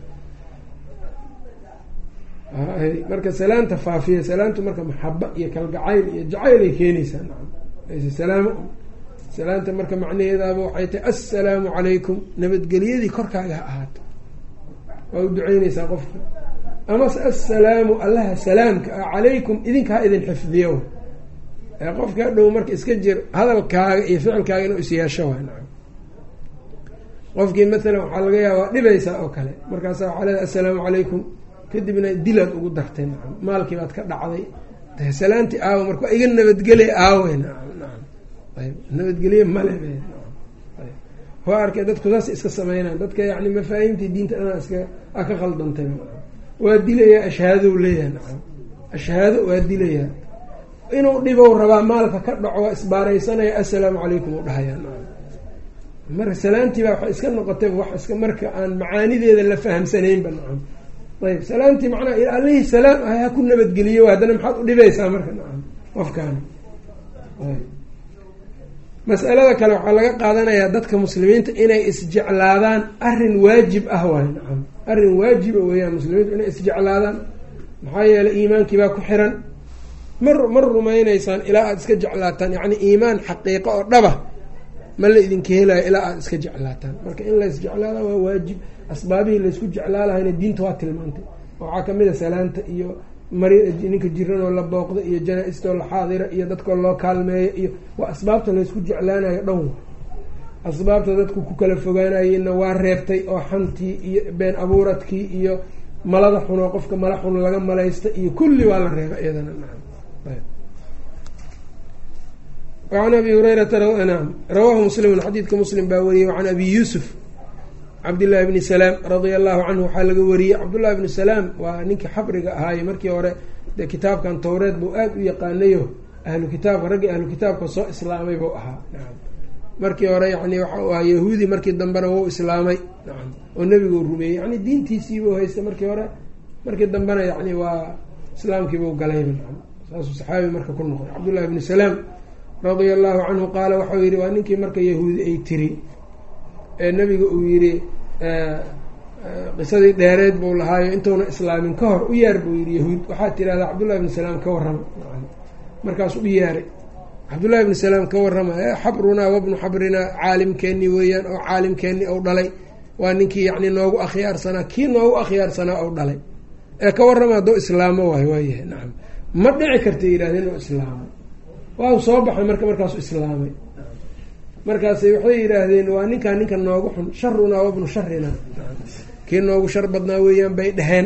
Speaker 1: marka salaanta faafiya salaantu marka maxaba iyo kalgacayl iyo jacayl ay keenaysaa nacam salaamo salaanta marka macnaheedaaba waxay tahay assalaamu calaykum nabadgelyadii korkaaga ha ahaato waa u duceynaysaa qofka amase assalaamu allaha salaamka ah calaykum idinka ha idin xifdiyo ee qofka hadhow marka iska jir hadalkaaga iyo ficilkaaga inuu isyeesho waa nacam qofkii maalan waxaa laga yaaba waa dhibaysaa oo kale markaasa waxaa leedahay assalaamu calaykum kadibna dilaad ugu dartay nacam maalkii baad ka dhacday salaantii aawa marka waa iga nabadgele aawe nacam nacam ayb nabadgelye male waa arkay dadku saas iska sameynaan dadka yani mafaahiimtii diinta dhanaa iska a ka khaldantay waa dilayaa ashhaadow leeyahay nacam ashhaado waa dilayaa inuu dhibow rabaa maalka ka dhaco waa isbaaraysanaya assalaamu calaykum u dhahayaa nacam marka salaantiibaa waxay iska noqotay wax iska marka aan macaanideeda la fahamsanaynba nacam ayb salaantii macnaa allihii salaam ah ha ku nabadgeliyo haddana maxaad u dhibaysaa marka nacam qofkaani mas'alada kale waxaa laga qaadanayaa dadka muslimiinta inay isjeclaadaan arrin waajib ah waay nacam arrin waajiba weeyaan muslimiintu inay isjeclaadaan maxaa yeelay iimaankii baa ku xiran mar mar rumaynaysaan ilaa aada iska jeclaataan yacni iimaan xaqiiqo oo dhaba ma la idinka helayo ilaa aada iska jeclaataan marka in la isjeclaada waa waajib asbaabihii laysku jeclaa lahayna diinta waa tilmaantay waxaa kamid a salaanta iyo mari ninka jiranoo la booqdo iyo janaa-istoo la xaadira iyo dadkoo loo kaalmeeyo iyo waa asbaabta laysku jeclaanayo dhan asbaabta dadku ku kala fogaanayena waa reebtay oo xantii iyo been abuuradkii iyo malada xun oo qofka mala xun laga malaysta iyo kulli waa la reeba iyadana nacam wacan abi hurayrata naam rawaahu muslimun xadiidka muslim baa wariyey wacan abi yuusuf cabdillaahi bni salaam radia allahu canhu waxaa laga wariyey cabdullahi bni salaam waa ninkii xabriga ahaaye markii hore dee kitaabkan towreed buu aada u yaqaanayo ahlu kitaabka raggii ahlu kitaabka soo islaamay buu ahaa nacam markii hore yani waxa u ahaa yahuudi markii dambena wuu islaamay nacam oo nebiguu rumeeyey yani diintiisiibuu haystay markii hore markii dambena yani waa islaamkiibuu galayba nacam saasuu saxaabi marka ku noqday cabdullahi bni salaam radia allahu canhu qaala waxau yihi waa ninkii marka yahuudi ay tiri ee nebiga uu yihi qisadii dheereed buu lahaayo intuuna islaamin ka hor u yaar buu yihi yahuud waxaad tirahdaa cabdullahi bni salaam ka warrama markaasuu u yaaray cabdullahi bni salaam ka warrama xabrunaa wabnu xabrinaa caalimkeennii weeyaan oo caalimkeennii ou dhalay waa ninkii yacni noogu akhyaarsanaa kii noogu akhyaarsanaa ou dhalay ee ka warrama hadduu islaamo waay waayahay nacam ma dhici kartay yidhahdeen inuu islaamo waa soo baxay marka markaasu islaamay markaasay waxay yidhaahdeen waa ninkaan ninka noogu xun sharunaa wabnu sharina kii noogu shar badnaa weeyaan bay dheheen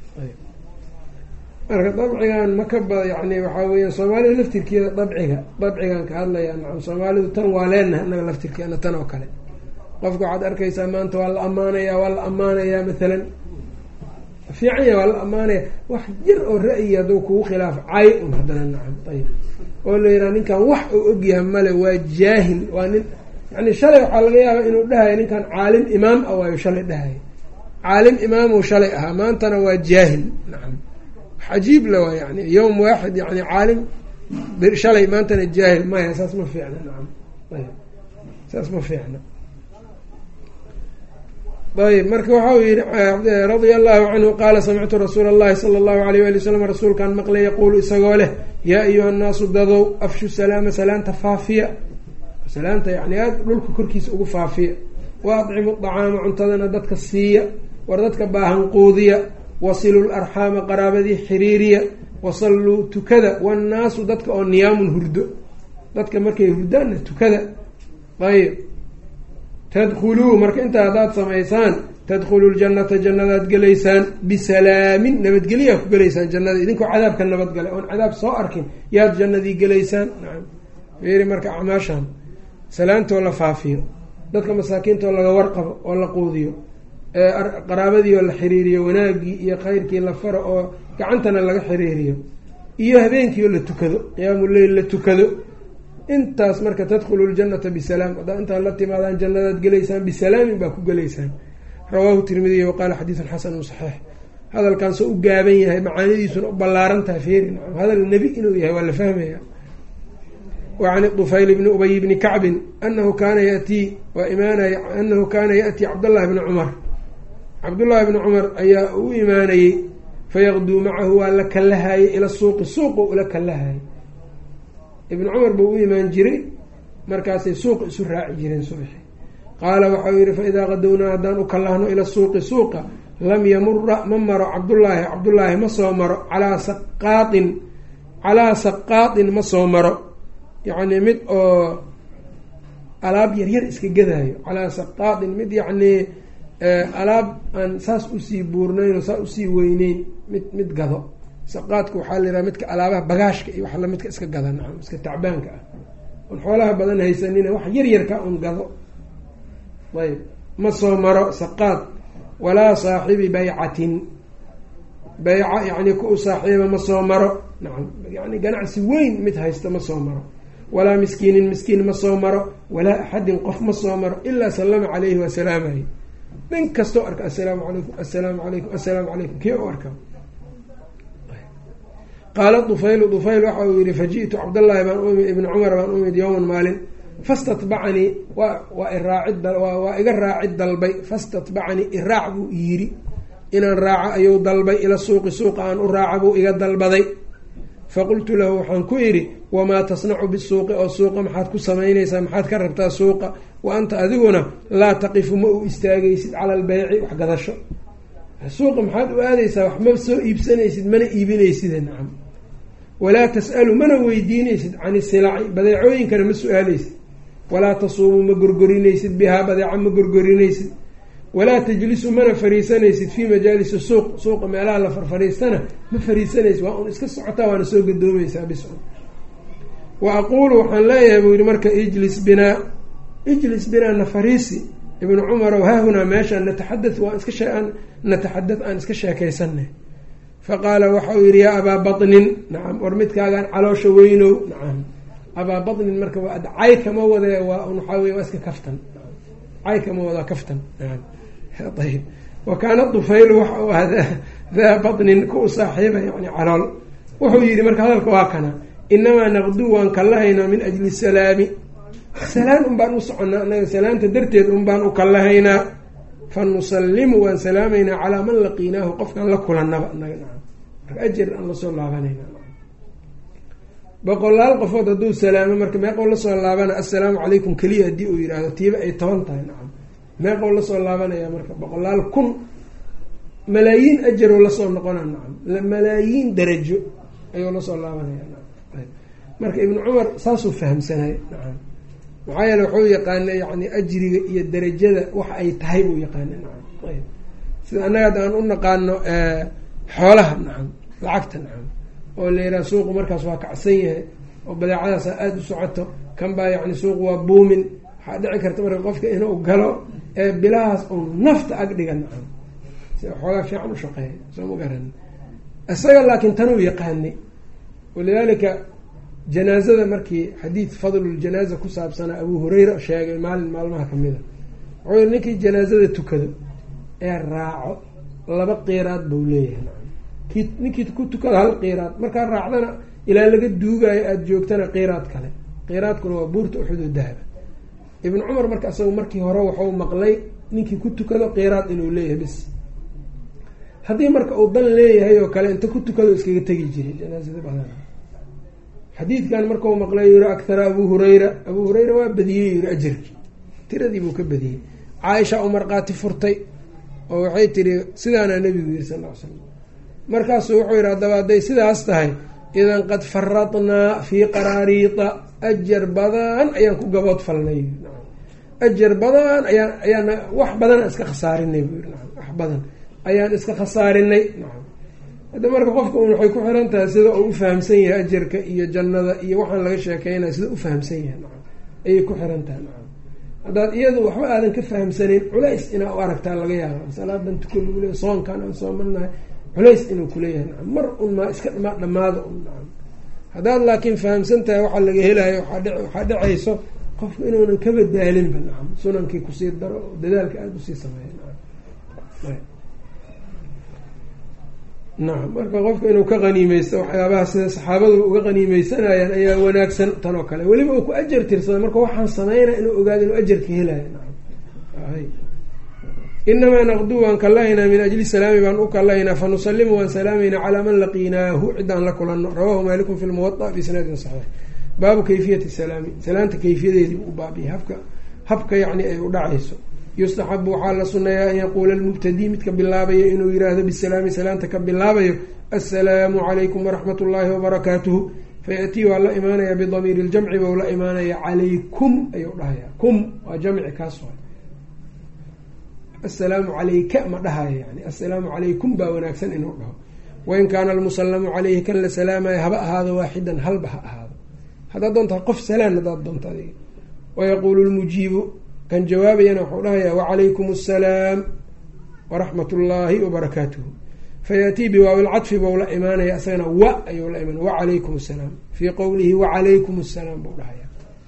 Speaker 1: marka dabcigan ma ka bada yani waxaa weeyaan soomaalida laftirkeeda dabciga dabcigan ka hadlayaa nacam soomaalidu tan waa leenaha inaga laftirkeena tan oo kale qofka waxaad arkaysaa maanta waa la ammaanayaa waa la ammaanayaa maalan fiican ya waa la ammaanaya wax jir oo ra'yi hadduu kugu khilaaf cay un haddana nacam ayb oo la yidhaha ninkan wax uu ogyahay male waa jaahil waa nin yani shalay waxaa laga yaaba inuu dhahayo ninkan caalim imaam ah waayo shalay dhahayo caalim imaamuu shalay ahaa maantana waa jaahil nacam cajiib la waa yani yowm waaxid yani caalim shalay maantana jaahil maya saas ma fiicna nacam ayb saas ma fiicna ayb marka waxau yihi radia allahu canhu qaala samictu rasuula allahi sala allahu alayh wali wasalam rasuulkaan maqlay yaquulu isagoo leh yaa ayuha nnaasu dadow afshu salaama salaanta faafiya salaanta yani aada dhulka korkiisa ugu faafiya wa adcimu dacaama cuntadana dadka siiya war dadka baahan quudiya wasilu larxaama qaraabadii xiriiriya wasalluu tukada wannaasu dadka oo niyaamun hurdo dadka markay hurdaanna tukada ayb tadkhuluu marka intaa haddaad samaysaan tadkhulu ljannata jannadaad gelaysaan bisalaamin nabadgelyaa ku gelaysaan jannada idinkoo cadaabka nabadgale oon cadaab soo arkin yaad jannadii gelaysaan nacam fiiri marka acmaashan salaantoo la faafiyo dadka masaakiintoo laga warqabo oo la quudiyo qaraabadii oo la xiriiriyo wanaagii iyo khayrkii la faro oo gacantana laga xiriiriyo iyo habeenkii oo la tukado qiyaamu leyl la tukado intaas marka tadkhulu ljannata bisalaam haddaa intaad la timaadaan jannadaad gelaysaan bisalaamin baa ku gelaysaan rawaahu tirmidiy waqaala xadiidun xasanun saxiix hadalkaan soo u gaaban yahay macaanidiisuna u ballaaran tahay feeri hadal nebi inuu yahay waa la fahmaya wacan dufayl bni ubay bni kacbin anahu kaana yatii waa imaanaya anahu kaana ya'tii cabdallahi bni cumar cabdullaahi bni cumar ayaa u imaanayey fayaqduu macahu waa la kallahayey ila suuqi suuqu ula kallahayay ibnu cumar buu u imaan jiray markaasay suuqa isu raaci jireen subxi qaala waxau yihi faidaa qadownaa haddaan u kallahno ila suuqi suuqa lam yamura ma maro cabdullaahi cabdullaahi ma soo maro calaa saqaatin calaa saqaatin ma soo maro yacni mid oo alaab yaryar iska gadaayo calaa saqaatin mid yacnii alaab aan saas usii buurnayn oo saas usii weyneyn mid mid gado saqaadka waxaa la yidhaha midka alaabaha bagaashka iyo wax lamidka iska gada nacam iska tacbaanka ah oon xoolaha badan haysanina wax yaryarka un gado ayb ma soo maro saqaad walaa saaxibi baycatin bayca yacni ku u saaxiiba ma soo maro nacam yani ganacsi weyn mid haysta ma soo maro walaa miskiinin miskiin ma soo maro walaa axadin qof ma soo maro ilaa sallama caleyhi wasalaamahi nin kastoo arka assalaamu calaykum assalaamu calaykum assalaamu calaykum kii u arka qaala dufaylu dufayl waxa uu yihi faji'tu cabdallaahi baan u imid ibni cumar baan u imid yowman maalin fastatbacanii waa waa iraaci waa iga raaci dalbay fastatbacanii iraac buu yidhi inaan raaco ayuu dalbay ila suuqi suuqa aan u raaca buu iga dalbaday faqultu lahu waxaan ku idhi wamaa tasnacu bisuuqi oo suuqa maxaad ku samaynaysaa maxaad ka rabtaa suuqa wa anta adiguna laa taqifu ma u istaagaysid cala albeyci wax gadasho suuqa maxaad u aadaysaa wax ma soo iibsanaysid mana iibinayside nacam walaa tas'alu mana weydiinaysid cani silaci badeecooyinkana ma su-aalaysid walaa tasuumu ma gorgorinaysid bihaa badeeca ma gorgorinaysid walaa tajlisu mana fariisanaysid fii majaalisi suuq suuqa meelaha la farfariistana ma fariisanaysid waa un iska socotaa waana soo gadoomaysaa bis wa aquulu waxaan leeyahay buu yihi marka ijlis binaa ijlis binaa nafariisi ibnu cumarow haahunaa meeshaan nataxadad waan iska sheean nataxadad aan iska sheekaysanay faqaala waxau yihi yaa abaa baطnin nacam war midkaagaan caloosha weynow nacam abaa baطnin marka waa cay kama wade waa waxaa wey waa iska kaftan cay kama wadaa kaftan nacam ayb wa kaana dufaylu waxa u ahaa daa baطnin ku u saaxiiba yani calool wuxuu yihi marka hadalka waa kana inamaa naqduu waan kallahaynaa min ajli salaami salaan un baan u soconnaa anaga salaanta darteed un baan u kallahaynaa fa nusallimu waan salaamaynaa calaa man laqiinaahu qofkaan la kulannaba anaga nacam marka ajar aan lasoo laabanayna boqolaal qofood hadduu salaamo marka meeqow lasoo laabana assalaamu calaykum keliya haddii uu yidhaahdo tiiba ay toban tahay nacam meeqow lasoo laabanaya marka boqolaal kun malaayiin ajaroo lasoo noqona nacam malaayiin darajo ayuu lasoo laabanaya nacam marka ibnu cumar saasuu fahamsanay nacam maxaa yeele wuxuu yaqaanay yani ajriga iyo darajada waxa ay tahay buu yaqaanay nacam ayb sida annaga hadda aan u naqaano xoolaha nacam lacagta nacam oo la yidhaha suuqu markaas waa kacsan yahay oo badeecadaasa aada u socoto kan baa yani suuqu waa buumin waxaa dhici karta marka qofka inuu galo ee bilahaas uu nafta ag dhiga nacam si xoogaa fiican u shaqeeya soo ma garan isaga laakiin tanuu yaqaanay walidaalika janaazada markii xadiid fadluljanaasa ku saabsanaa abuu hureyra sheegay maalin maalmaha kamida wuxuu yiri ninkii janaazada tukado ee raaco laba qiiraad buu leeyahay nacam kii ninkii ku tukado hal qiiraad markaa raacdana ilaa laga duugaayo aada joogtana qiiraad kale qiiraadkuna waa buurta uxud oo dahaba ibnu cumar marka isaga markii hore waxuu maqlay ninkii ku tukado qiiraad inuu leeyahay bis haddii marka uu dan leeyahay oo kale inta ku tukado iskaga tegi jiray janaazada badan xadiidkan markau maqlay yiri akthara abuu hureyra abuu hureyra waa badiyey yiri ajarkii tiradii buu ka badiyey caaisha u marqaati furtay oo waxay tiri sidaanaa nebigu yiri sal ll ly slam markaasuu wuxuu yidhi haddaba hadday sidaas tahay idan qad faradnaa fii qaraariida ajar badan ayaan ku gabood falnay ajar badan ayaan ayaan wax badan iska khasaarinay buu yiri nacam wax badan ayaan iska khasaarinay nacam hadda marka qofka un waxay ku xiran tahay sida uu ufahamsan yahay ajarka iyo jannada iyo waxaan laga sheekeynaya sida ufahamsan yahay nacam ayay ku xiran tahay nacam haddaad iyadu waxba aadan ka fahamsanayn culays inaa u aragtaa laga yaaba salaadan tukan lagu leeya soonkan aan soomanahay culays inuu kuleeyahay nacam mar un maa iska dhamaa dhamaada un nacam haddaad laakiin fahamsan tahay waxaa laga helayo waxaa dhacayso qofku inuunan kaba daalinba nacam sunankii kusii daro dadaalka aada usii sameeya nacam nacam marka qofka inuu ka qaniimeysto waxyaabaha sida saxaabadu uga qaniimeysanayaan ayaa wanaagsan tan oo kale weliba uu ku ajar tirsada marka waxaan sameynaa inuu ogaado inuu ajarka helayo nacam inamaa naqduu waan kallahaynaa min ajli salaami baan u kallahaynaa fa nusalimu waan salaamaynaa calaa man laqiinaahu ciddaan la kulanno rawaahu maalikun fi lmuwada biisnaadin saxiix baabu kayfiyati salaami salaanta kayfiyadeedii u baabiyay habka habka yacni ay u dhacayso yustaxabu waxaa la suneeyaa an yaquula almubtadii midka bilaabayo inuu yiraahdo bisalaami salaanta ka bilaabayo assalaamu calaykum waraxmat ullaahi wabarakaatuhu fayatii waa la imaanayaa bidamiiri ljamci bau la imaanaya calaykum ayuu dhahayaa kum waa jamci kaas waa assalaamu calayka ma dhahayo yani assalaamu calaykum baa wanaagsan inuu dhaho wain kaana almusallamu calayhi kan la salaamaya haba ahaado waaxidan halba ha ahaado haddaad doontaa qof salaan haddaad doonta adiga wayaquulu lmujiibu kan jawaabayana wuxuu dhahayaa wacalaykum assalaam waraxmat ullaahi wabarakaatuhu fayatii biwaawi lcadfi bau la imaanaya isagana wa ayuu la imaanaya wacalaykum assalaam fii qowlihi wacalaykum assalaam buu dhahaya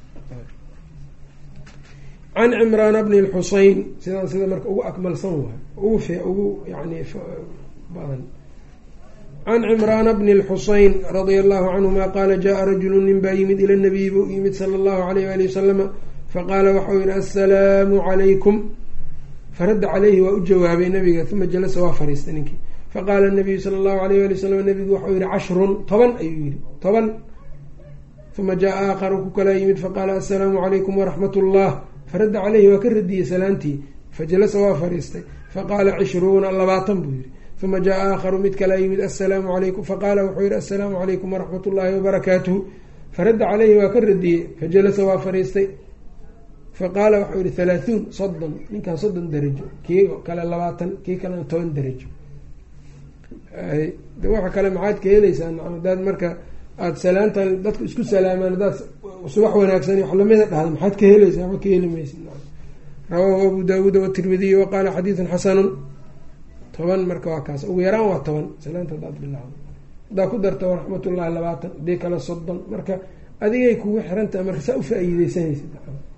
Speaker 1: can cimraana bni lxuseyn sidaan sida marka ugu akmalsan waay ugu f ugu yani badan can cimraana bni lxuseyn radia allahu canhuma qaala jaءa rajulu nin baa yimid ila nabiyi buu yimid sala allahu alayh wali wasalama faqaala waxau yihi assalaamu calaykum faradda caleyhi waa u jawaabay nabiga uma jalasa waa fariistay ninkii faqaala nabiyu sala allahu alayh wali wasalam nabigu waxau yihi cashrun toban ayuu yihi toban uma jaa aakharu ku kalaa yimid faqaala assalaamu calaykum waraxmat ullah faradda caleyhi waa ka radiyey salaantii fajalasa waa fariistay faqaala cishruuna labaatan buu yihi uma jaa aakharu mid kalaa yimid assalaamu calaykum faqaala wuxuu yihi assalaamu calaykum waraxmat ullaahi wabarakaatuhu faradda caleyhi waa ka radiyey fajalasa waa fariistay faqaala waxau yihi halaahuun soddon ninkan soddon darajo kii kale labaatan kii kalena toban darajo de waxa kale maxaad ka helaysaa nacam hadaad marka aada salaantan dadku isku salaamaan haddaad subax wanaagsan wax lamida dhahda maxaad ka helaysaa waxba ka heli maysid. rawaahu abu daawuud watirmidiy waqaala xadiidun xasanun. toban marka waa kaas ugu yaraan waa toban salaanta hadaad bilaawdo, haddaa ku darta waraxmatullahi labaatan, hadii kale soddon, marka adigay kugu xirantaha marka saa ufaa-iideysanaysid.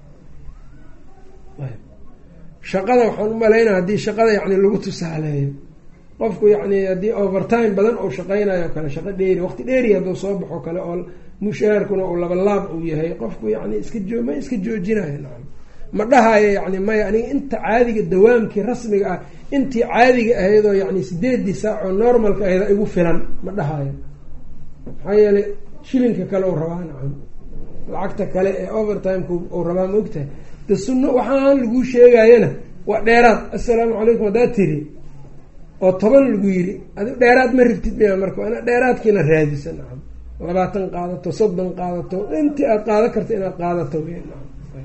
Speaker 1: shaqada waxaan umalaynaa haddii shaqada yani lagu tusaaleeyo qofku yani haddii overtime badan uu shaqeynayo kale, shaqo dheeri waqti dheeri hadduu soo baxo kale oo mushaharkuna uu labalaab uu yahay, qofku yani iska joo ma iska joojinayo nacam ma dhahayo yani maya aniga inta caadiga dawaamkii rasmiga ah intii caadiga ahaydoo yani sideedii saac oo normalka ahayd igu filan ma dhahayo, maxaa yeelay shilinka kale uu rabaa nacam lacagta kale ee overtimeka uu rabaa ma ogtahay. de sunno waxaan laguu sheegayana waa dheeraad. assalaamu calaykum haddaad tiri oo toban lagu yiri adi dheeraad ma rabtid miya marka waa inaad dheeraadkiina raadisa nacam, labaatan qaadato soddon qaadato intii aada qaada karta inaad qaadato nacam.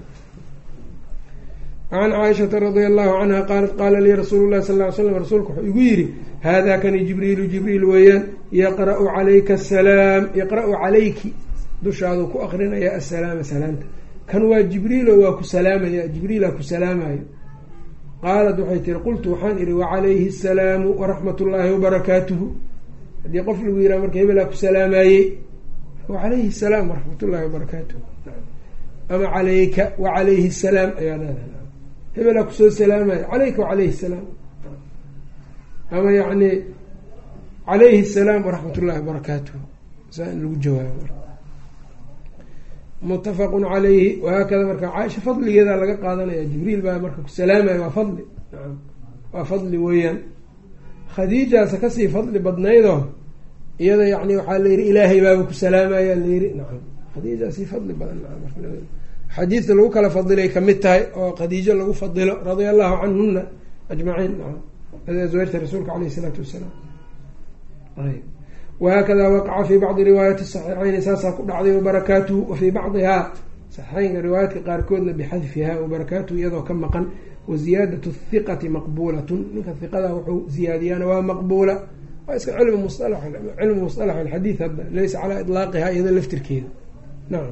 Speaker 1: can caaishata radia allahu canha qaalat qaala lii rasuulu llahi sal ly slam rasuulku wuxuu igu yidhi haadaa kani jibriilu jibriil weeyaan yaqra'u calayka asalaam yaqra'u calayki dushaaduu ku aqrinayaa assalaama salaamta, kan waa jibriilo waa ku salaamaya jibriilaa ku salaamayo. qaalat waxay tiri qultu waxaan idhi wacalayhi asalaamu waraxmat ullaahi wabarakaatuhu, haddii qof lagu yiraha marka hebelaa ku salaamaayey wacalayhi asalaam waraxmat ullahi wabarakaatuhu, ama calayka wacalayhi asalaam ayaa leedahay hebelaa kusoo salaamayo calayka wacalayhi asalaam, ama yani calayhi asalaam waraxmat ullahi wabarakaatuhu, saa in lagu jawaabo marka muttafaqun calayhi. wahaakada marka caaisha fadligeeda laga qaadanaya, jibriil baa marka ku salaamaya waa fadli nacam waa fadli weeyaan. khadiijaasa kasii fadli badnaydoo iyada yani waxaa la yihi ilaahay baaba ku salaamaya la yihi nacam, khadiija sii fadli badan nacam. xadiidta lagu kala fadilay kamid tahay oo khadiijo lagu fadilo radia allahu canhuna ajmaciin nacam, azwaajta rasuulka caleyhi isalaatu wassalaam. wahaakada waqaca fi bacdi riwaayati saxiixayni saasaa ku dhacday wabarakaatuhu, wa fii bacdihaa saxiixeynka riwaayaadka qaarkoodna bixadfihaa wabarakaatuhu iyadoo ka maqan. waziyaadatu hiqati maqbuulatun, ninka hiqada wuxuu ziyaadiyaana waa maqbuula, waa iska cilmu musala cilmu musalax alxadiid hadda laysa calaa idlaaqihaa iyada laftirkeeda nacam.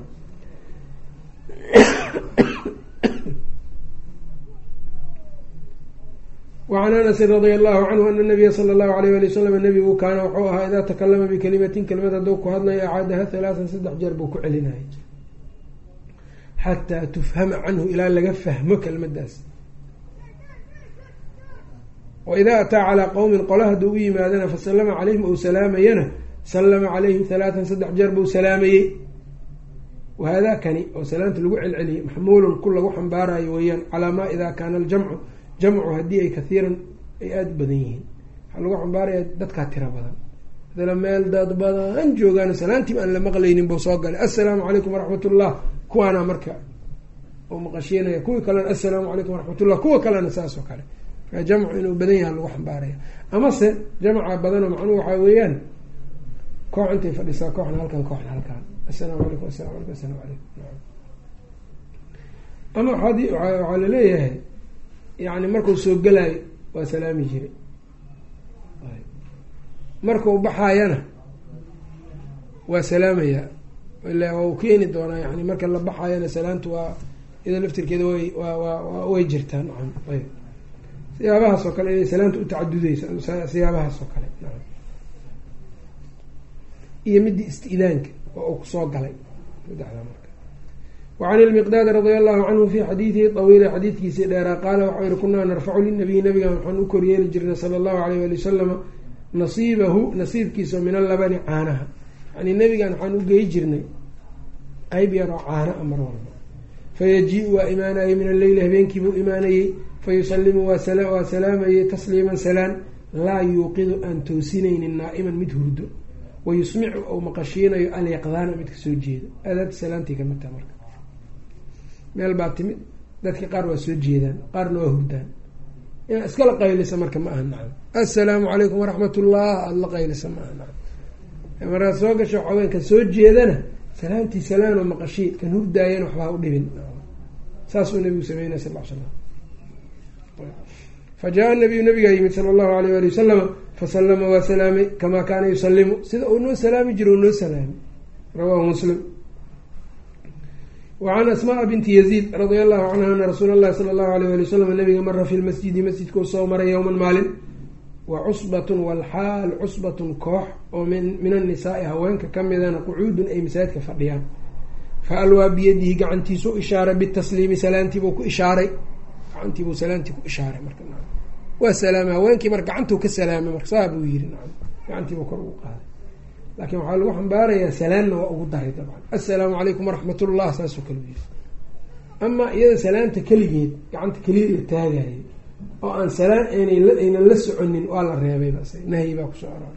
Speaker 1: wacan anasin radia allahu canhu ana nabiya sala allahu alayh ali wasalam nabigu kaana wuxuu ahaa idaa takalama bikalimatin kelimad hadduu ku hadlayo acaadaha halaatan saddex jeer buu ku celinayay xataa tufhama canhu ilaa laga fahmo kelmadaas. wa idaa ataa calaa qowmin qola hadduu u yimaadana fasalama calayhim ou salaamayana salama calayhim halaatan saddex jeer buu salaamayey. wahadaa kani oo salaamta lagu celceliyay maxmuulun ku lagu xambaarayo weeyaan calaa maa idaa kaana aljamcu jamcu haddii ay kathiiran ay aada u badan yihiin waxaa lagu xambaaraya dadkaa tira badan, hadana meel dad badan joogaan salaantiib aan la maqlaynin buu soo galay assalaamu calaykum waraxmatullah, kuwaana marka oo maqashiinaya kuwii kalena assalaamu calaykum waraxmatullah, kuwa kalena saas oo kale. marka jamcu inuu badan yaha lagu xambaaraya, amase jamca badanoo macnuhu waxaa weeyaan koox intay fadhisaa kooxna halkan kooxna halkan assalaamu calaykum assalamu alaykum assalamu calaykum. ama waxaadi waxaa laleeyahay yani markuu soo gelaayo waa salaami jiray, markuu baxaayana waa salaamayaa ila waa u keeni doonaa yani marka la baxaayana salaamtu waa iyada laftirkeeda way waa waa way jirtaa nacam. ayb siyaabahaas oo kale inay salaamta u tacadudeysa siyaabahaas oo kale nacam, iyo midii isti'daanka oo uu kusoo galay saddexdaa marka. wacan ilmiqdaad radia allahu canhu fi xadiidihi tawiila xadiidkiisii dheeraa qaala waxau yihi kunaa narfacu linabiyi nabigan waxaan u koryeeli jirnay sala allahu alayh ali wasalama nasiibahu nasiibkiisa min allabani caanaha, yani nebigan waxaan u geyi jirnay qeyb yaroo caana a mar walba. fayaji-u waa imaanayey min alleyli habeenkiibuu imaanayey fayusalimu waa salaamayey tasliiman salaan laa yuuqidu aan toosinaynin naa'iman mid hurdo, wayusmicu ou maqashiinayo alyaqdaana midka soo jeeda. aadaabta salaamtii kamid taha marka meel baa timid dadka qaar waa soo jeedaan qaarna waa hurdaan, inaad iskala qaylisa marka ma aha nacam. assalaamu calaykum waraxmat ullah aada la qaylisa ma aha nacam. markaad soo gasho haweenka soo jeedana salaamtii salaanoo maqashii kan hurdaayana waxbaa u dhibin, saasuu nabigu sameynaya sal l slam. fa jaa nabiyu nabigaa yimid sala allahu alayh ali wasalama fasalama waa salaamay kamaa kaana yusalimu sida uu noo salaami jiro u noo salaamay rawaahu muslim. wacan asmaa binti yaziid radia allahu canha ana rasuula allahi sala allahu alayh ali wasalam nabiga mara fi lmasjidi masjidkuu soo maray yowman maalin wa cusbatun walxaal cusbatun koox oo min min annisaai haweenka ka midana qucuudun ay masaajidka fadhiyaan fa alwaa biyadihi gacantiisu u ishaaray bitasliimi salaantiibuu ku ishaaray gacantiibuu salaantii ku ishaaray marka waa salaamay haweenkii marka gacantuu ka salaamay marka saa buu yiri nacam gacantiibuu kor ugu qaaday laakiin waxaa lagu xambaarayaa salaanna waa ugu daray dabcan assalaamu calaykum waraxmatullah saasoo kale u yiri ama iyada salaanta keligeed gacanta keliya la taagayay oo aan salaan aynan la soconin waa la reebay bas nahyi baa kusoo arooray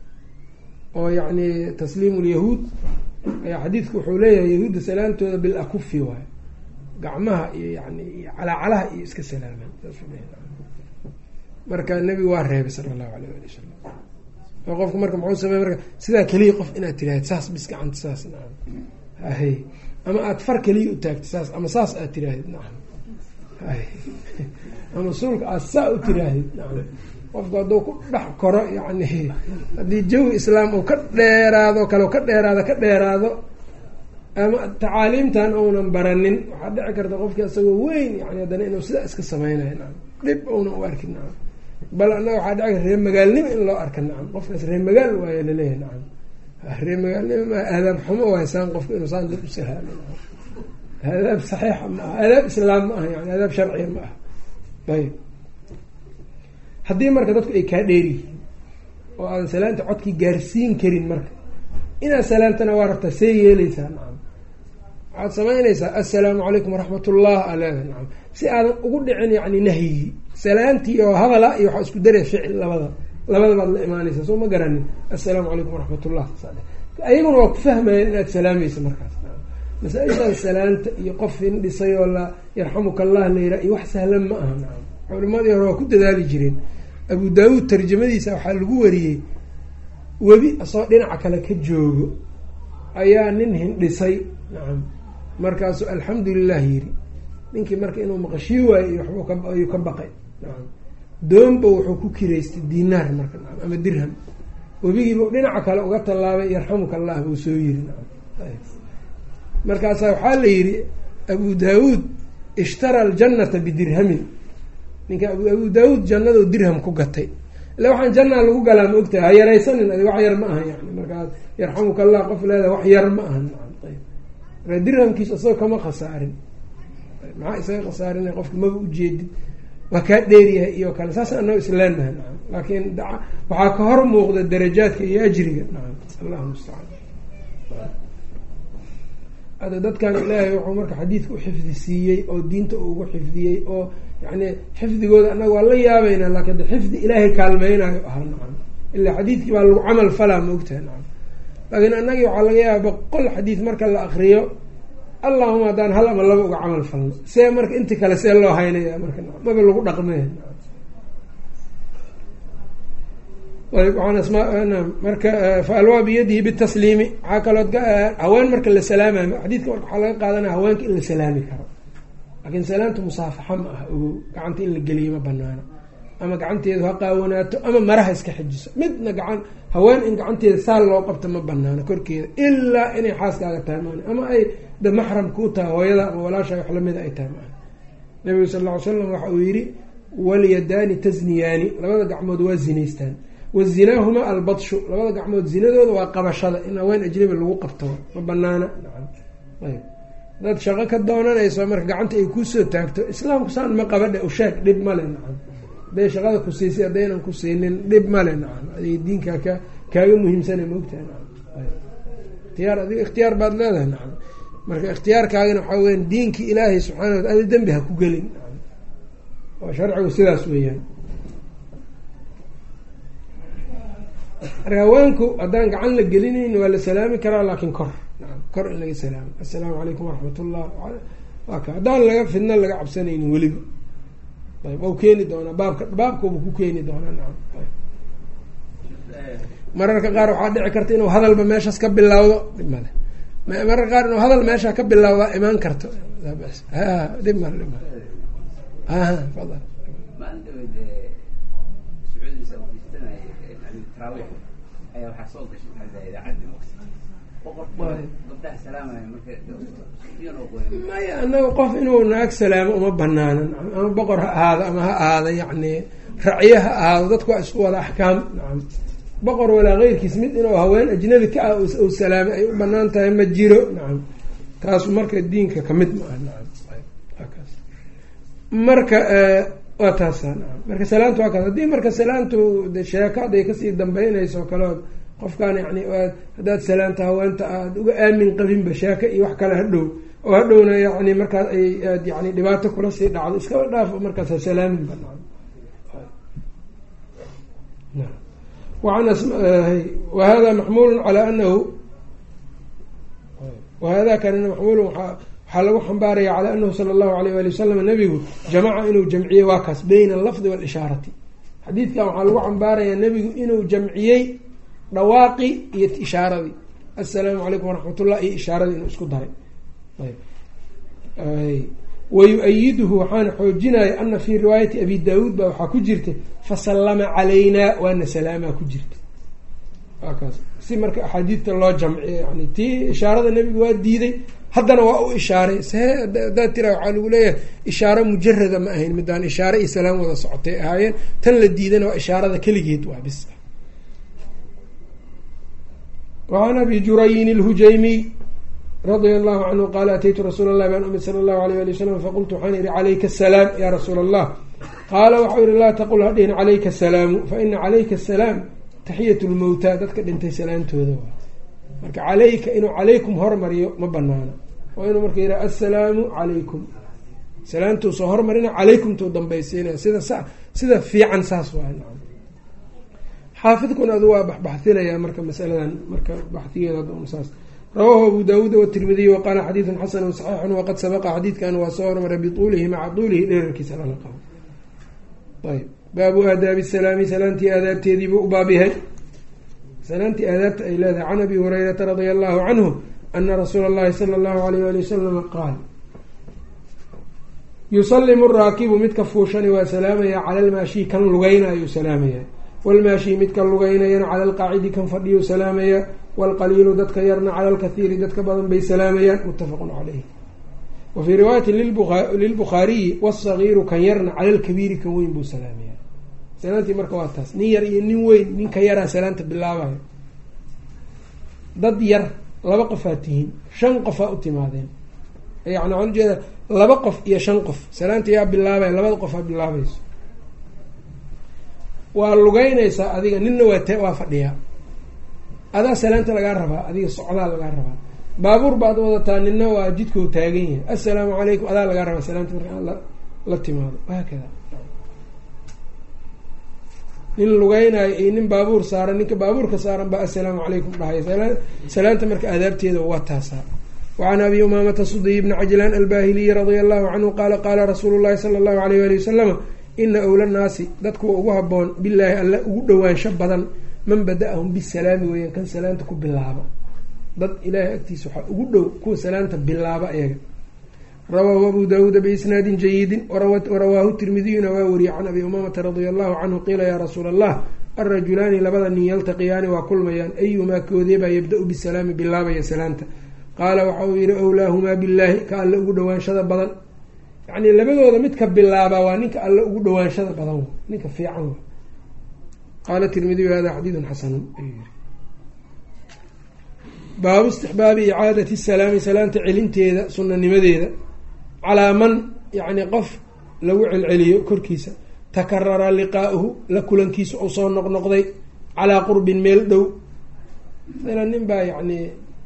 Speaker 1: oo yacni tasliimu lyahuud ayaa xadiidku wuxuu leeyahay yahuudda salaantooda bil akufi waayo gacmaha iyo yani iyo calaacalaha iyo iska salaamaan marka nebigu waa reebay sala allahu alayh ali wasalam oo qofku marka muxuu sameey marka sidaa keliya qof inaad tiraahid saas bis gacanta saas nacam hahay ama aada far keliya u taagtid saas ama saas aad tiraahid nacam hay ama suulka aad saa u tiraahid nacam qofku hadduu ku dhex koro yani haddii jawi islaam uu ka dheeraado kale ka dheeraado ka dheeraado ama tacaaliimtan uunan baranin waxaa dhici karta qofkii isagoo weyn yani haddana inuu sidaa iska sameynayo nacam dhib uunan u arkin nacam bal annaga waxaa dhici karta reer magaalnimo in loo arka nacam qofkaas reer magaal waayo laleeyahay nacam reer magaalnimo ma aadaab xumo waysaan qofka inuu saan dad u sahaalo aadaab saxiixa ma aha aadaab islaam ma aha yani aadaab sharciya ma aha ayb haddii marka dadku ay kaa dheeryihiin oo aadan salaanta codkii gaarsiin karin marka inaad salaantana waa rabtaa see yeeleysaa nacam waxaad samaynaysaa assalaamu calaykum waraxmatullah aa leedahay nacam si aadan ugu dhicin yani nahyigii salaantii oo hadala iyo waxaa isku daree ficil labada labada baad la imaanaysaa soo ma garanin assalaamu calaykum waraxmatullah ayaguna waa ku fahmayeen inaad salaamaysa markaas masaa-ishaan salaanta iyo qof in dhisay oo la yarxamuka allah la yiraa iyo wax sahlan ma aha nacam culimadii hore waa ku dadaali jireen abu daawuud tarjamadiisa waxaa lagu wariyey webi asagoo dhinaca kale ka joogo ayaa nin hindhisay nacam markaasuu alxamdulilah yiri ninkii marka inuu maqashii waayo iyo waxbuu ayuu ka baqay nacam doonba wuxuu ku kiraystay dinaar marka nacam ama dirham webigiibuu dhinaca kale uga tallaabay yarxamuka allah buu soo yiri nacam markaasaa waxaa la yidhi abu daawuud ishtara aljannata bidirhamin ninka abu abu daawuud jannado dirham ku gatay ila waxaan jannaa lagu galaa ma ogtahay ha yaraysanin adi wax yar ma aha yani markaas yarxamuka allah qof leedaha wax yar ma aha ayb marka dirhamkiisa isagoo kama khasaarin maxaa isaga khasaarin qofka maba ujeedid waa kaa dheeryahay iyo kale saas anoo isleenahay nacam laakiin waxaa ka hor muuqda darajaadka iyo ajriga nacam allahu mustacaan ada dadkan ilaahay wuxuu marka xadiidka u xifdi siiyey oo diinta ugu xifdiyey oo yani xifdigooda annaga waa la yaabeynaa laakiin de xifdi ilaahay kaalmeynayo aha nacam ilaa xadiidkii baa lagu camal falaa ma ogtahay nacam laakiin annagii waxaa laga yaaba boqol xadiid marka la akriyo allahuma haddaan hal ama laba uga camal falno see marka inti kale see loo haynaya marka maba lagu dhaqmee ayb waan asmaa marka fa alwaa biyadihi bitasliimi waxaa kaloo haween marka la salaamayo xadiidka marka waxaa laga qaadanaya haweenka in la salaami karo laakiin salaamta musaafaxa ma aha ogow gacanta in la geliyo ma banaano ama gacanteedu ha qaawanaato ama maraha iska xijiso midna gacan haween in gacanteeda saal loo qabto ma banaano korkeeda ilaa inay xaaskaaga tahay maan ama ay da maxram kuu tahay hooyada ama walaasha wax lamida ay tahay maan nabigu sal lla ly slam waxa uu yihi walyadaani tasniyaani labada gacmood waa zinaystaan wazinaahumaa albadshu labada gacmood zinadooda waa qabashada in haween ajnabi lagu qabto ma banaana ayb dad shaqo ka doonanayso marka gacanta ay kuusoo taagto islaamku saan ma qabadhe usheeg dhib male nacam hadday shaqada ku siisay haddaynan ku siinin dhib male nacam aday diinkaa ka kaaga muhiimsana maogtahay nacam ikhtiyaar adiga ikhtiyaar baad leedahay nacam marka ikhtiyaarkaagana waxaa weyan diinkii ilaahay subxana wataala adi dembi ha ku gelin nacam oo sharcigu sidaas weeyaan marka haweenku haddaan gacan la gelinayn waa la salaami karaa laakiin kor nacam kor in laga salaamo assalaamu calaykum waraxmatullah waa ka haddaan laga fidna laga cabsanaynin weliba ayb ou keeni doonaa baabka baabkauba ku keeni doonaa nacam mararka qaar waxaa dhici karta inuu hadalba meeshaas ka bilawdo dhib male mararka qaar inuu hadal meesha ka bilawdaa imaan karto ha dhib male dhib male aha fadal
Speaker 2: ayaa waxaa soo gashay hadda idaacadda maqsi
Speaker 1: maya anaga qof inuu naag salaamo uma banaanan ama boqor ha ahaado ama ha ahaada yacni racyo ha ahaado dadku waa isku wada axkaam nacam boqor walaa keyrkiis mid inuu haween ajnabi ka ah ou salaamay ay u banaan tahay ma jiro nacam taasu marka diinka kamid ma ah nacam marka waa taasa nacam marka salaantu waa kaas haddii marka salaantu de sheeko hadday kasii dambeynayso o kale qofkaan yani haddaad salaanta haweenta aad uga aamin qabinba sheeko iyo wax kale hadhow oo hadhowna yani markaas ay aad yani dhibaato kula sii dhacdo iskaba dhaaf markaas ha salaaminba nacam waan wahada maxmuulu calaa anahu wahada kanina maxmuulu waxaa lagu xambaaraya calaa anahu sala allahu alayh wali wasalam nabigu jamaca inuu jamciyey waa kaas bayna allafdi waalishaarati xadiidkan waxaa lagu xambaarayaa nebigu inuu jamciyey dhawaaqi iyo ishaaradii assalaamu calaykum waraxmatullah iyo ishaaradii inuu isku daray wayu-ayiduhu waxaana xoojinaya ana fii riwaayati abi daawuud baa waxaa ku jirta fasallama calaynaa waana salaamaa ku jirta waa kaas si marka axaadiidta loo jamciyo yani tii ishaarada nebigu waa diiday haddana waa u ishaaray see haddaad tiraa waxaa lagu leeyahay ishaaro mujarada ma ahayn midaan ishaare iyo salaam wada socotay ahaayeen tan la diidana waa ishaarada keligeed waa bis wacan abi jurayin ilhujaymiy radia allahu canhu qaala ataytu rasuula allahi baan umid sala allahu alayh ali wasalam faqultu waxaan ihi calayka asalaam yaa rasuula allah qaala waxau yihi laa taqul hadhihin calayka asalaamu fa ina calayka asalaam taxiyat lmowtaa dadka dhintay salaamtooda waa marka calayka inuu calaykum hormariyo ma banaano waa inuu marka yidhaha assalaamu calaykum salaamtuu soo hormarina calaykumtuu dambaysiinaya sida sa sida fiican saas waa xaafidkuna adu waa baxbaxinayaa marka masaladan marka baxigeeda saas rawahu abu daawuud watirmidiy waqaala xadiidun xasanu saxiixun waqad sabaqa xadiidkan waa soo hormaray bituulihi maca tuulihi dherarkiisa lala qabo ayb baabu aadaabi salaami salaantii aadaabteediibuu u baab yahay salaantii aadaabta ay leedahay can abi hurayrata radia allahu canhu ana rasuula allahi sala allahu alayh ali wasalama qaal yusalimu raakibu midka fuushani waa salaamaya cala almaashi kan lugeynayuu salaamaya walmaashi midka lugeynayana cala alqaacidi kan fadhiyu salaamaya waalqaliilu dadka yarna cala alkathiiri dadka badan bay salaamayaan muttafaqun caleyh wa fii riwaayati lilbukhaariyi wasagiiru kan yarna cala alkabiiri kan weyn buu salaamaya salaantii marka waa taas nin yar iyo nin weyn ninka yaraa salaanta bilaabayo dad yar laba qofaa tihiin shan qofaa u timaadeen yani waxaan ujeeda laba qof iyo shan qof salaanta yaa bilaabaya labada qofaa bilaabayso waa lugeynaysaa adiga ninna waa t waa fadhiyaa adaa salaanta lagaa rabaa adiga socdaa lagaa rabaa baabuur baad wadataa nina waa jidkoo taagan yahay assalaamu calaykum adaa lagaa rabaa salaanta marka la la timaado wahaakada nin lugeynayo iyo nin baabuur saaran ninka baabuurka saaran baa assalaamu calaykum dhahaya salaanta marka aadaabteeda waa taasaa wacan abi umaamata sudiy bni cajlaan albahiliyi radia allahu canhu qaala qaala rasuulu llahi sala allahu alayh ali wasalama ina awla naasi dadkuwa ugu haboon bilaahi alla ugu dhowaansho badan man bada-ahum bisalaami weeyaan kan salaanta ku bilaaba dad ilaahay agtiisa waxaa ugu dhow kuwa salaanta bilaaba ayaga rawaahu abu daawuuda biisnaadin jayidin warawaahu tirmidiyuna waa wariyey can abi umaamata radia allahu canhu qiila yaa rasuula allah alrajulaani labada nin yaltaqiyaani waa kulmayaan ayumaa koodeebaa yabda-u bisalaami bilaabaya salaanta qaala waxa uu yihi awlaahumaa billaahi ka alle ugu dhowaanshada badan yacni labadooda midka bilaabaa waa ninka alle ugu dhowaanshada badan ninka fiican qaala tirmidiyu hada xadiidun xasanun ayuu yihi baabu istixbaabi icaadati salaami salaanta celinteeda sunanimadeeda calaa man yacni qof lagu celceliyo korkiisa takarara liqaa'uhu la kulankiisa uu soo noqnoqday calaa qurbin meel dhow masalan nin baa yacni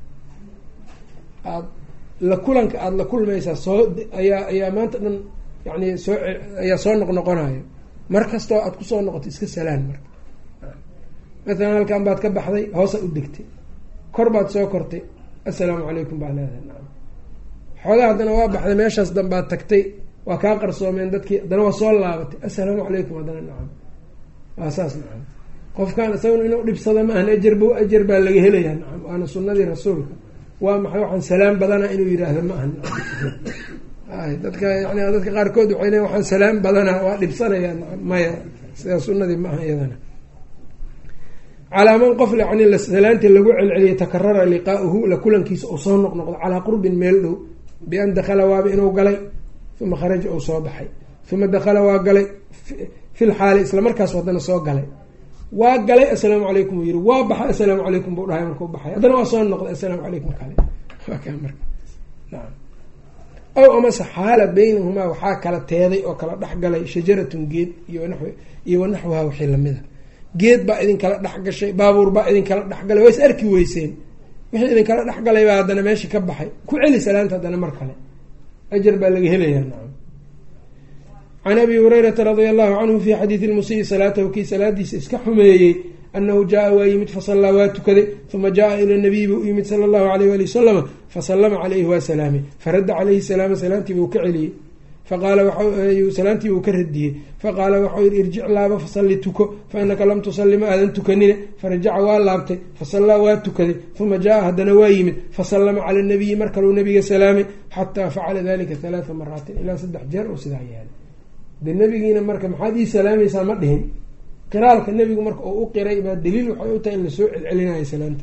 Speaker 1: aad la kulanka aada la kulmaysaa soo ayaa ayaa maanta dhan yani soo ayaa soo noqnoqonayo mar kastoo aada kusoo noqoto iska salaan marka maalan halkan baad ka baxday hoosa u degtay kor baad soo kortay assalaamu calaykum baa leedahay nacam xoogaa haddana waa baxday meeshaas danbaad tagtay waa kaa qarsoomeen dadkii haddana waa soo laabatay assalaamu calaykum haddana nacam waa saas nacam qofkaan isaguna inuu dhibsado ma ahan ajarba ajar baa laga helayaa nacam waana sunnadii rasuulka waa maxay waxaan salaam badana inuu yidhaahdo ma ahan ay dadka yani dadka qaarkood waxay leeyiin waxaan salaam badana waa dhibsanayaan maya sidaa sunnadii ma aha iyadana calaa man qof yani salaanti lagu celceliya takarara liqaa'uhu la kulankiisa uu soo noqnoqdo calaa qurbin meel dhow bian dakhala waaba inuu galay uma kharaja uu soo baxay uma dakhala waa galay fil xaali isla markaas haddana soo galay waa galay assalaamu calaykum uu yihi waa baxay assalaamu calaykum buu dhahay markuu baxay haddana waa soo noqday assalaamu calaykum kale waa kaa marka naam aw amase xaala baynahumaa waxaa kala teeday oo kala dhexgalay shajaratun geed iyo naw iyo wanaxwaha wixii lamida geed baa idinkala dhexgashay baabuur baa idinkala dhexgalay waa is arki weyseen wixii idinkala dhexgalay baa haddana meeshii ka baxay ku celi salaanta haddana mar kale ajar baa laga helayaa nacam can abi hurayrata radia allahu canhu fi xadiidi lmusii salaatahu kii salaadiisa iska xumeeyey anahu jaa waa yimid fasallaa waa tukaday uma jaa ila nabiyi buu u yimid sala allahu alayh ali wasalama fasalama caleyhi waa salaamay faradda caleyhi salaama salaantiibuu ka celiyey faqaala salaantiibuu ka radiyey faqaala waxau yihi irjic laaba fasalli tuko fa inaka lam tusalli ma aadan tukanine farajaca waa laabtay fasallaa waa tukaday uma jaa haddana waa yimid fasallama cala nabiyi mar kaleu nabiga salaamay xataa facala dalika halaatha maraatin ilaa saddex jeer oo sidaa yeelay de nabigiina marka maxaad ii salaamaysaa ma dhihin qiraalka nebigu marka uu u qiray baa daliil waxay u tahay in lasoo celcelinayo salaanta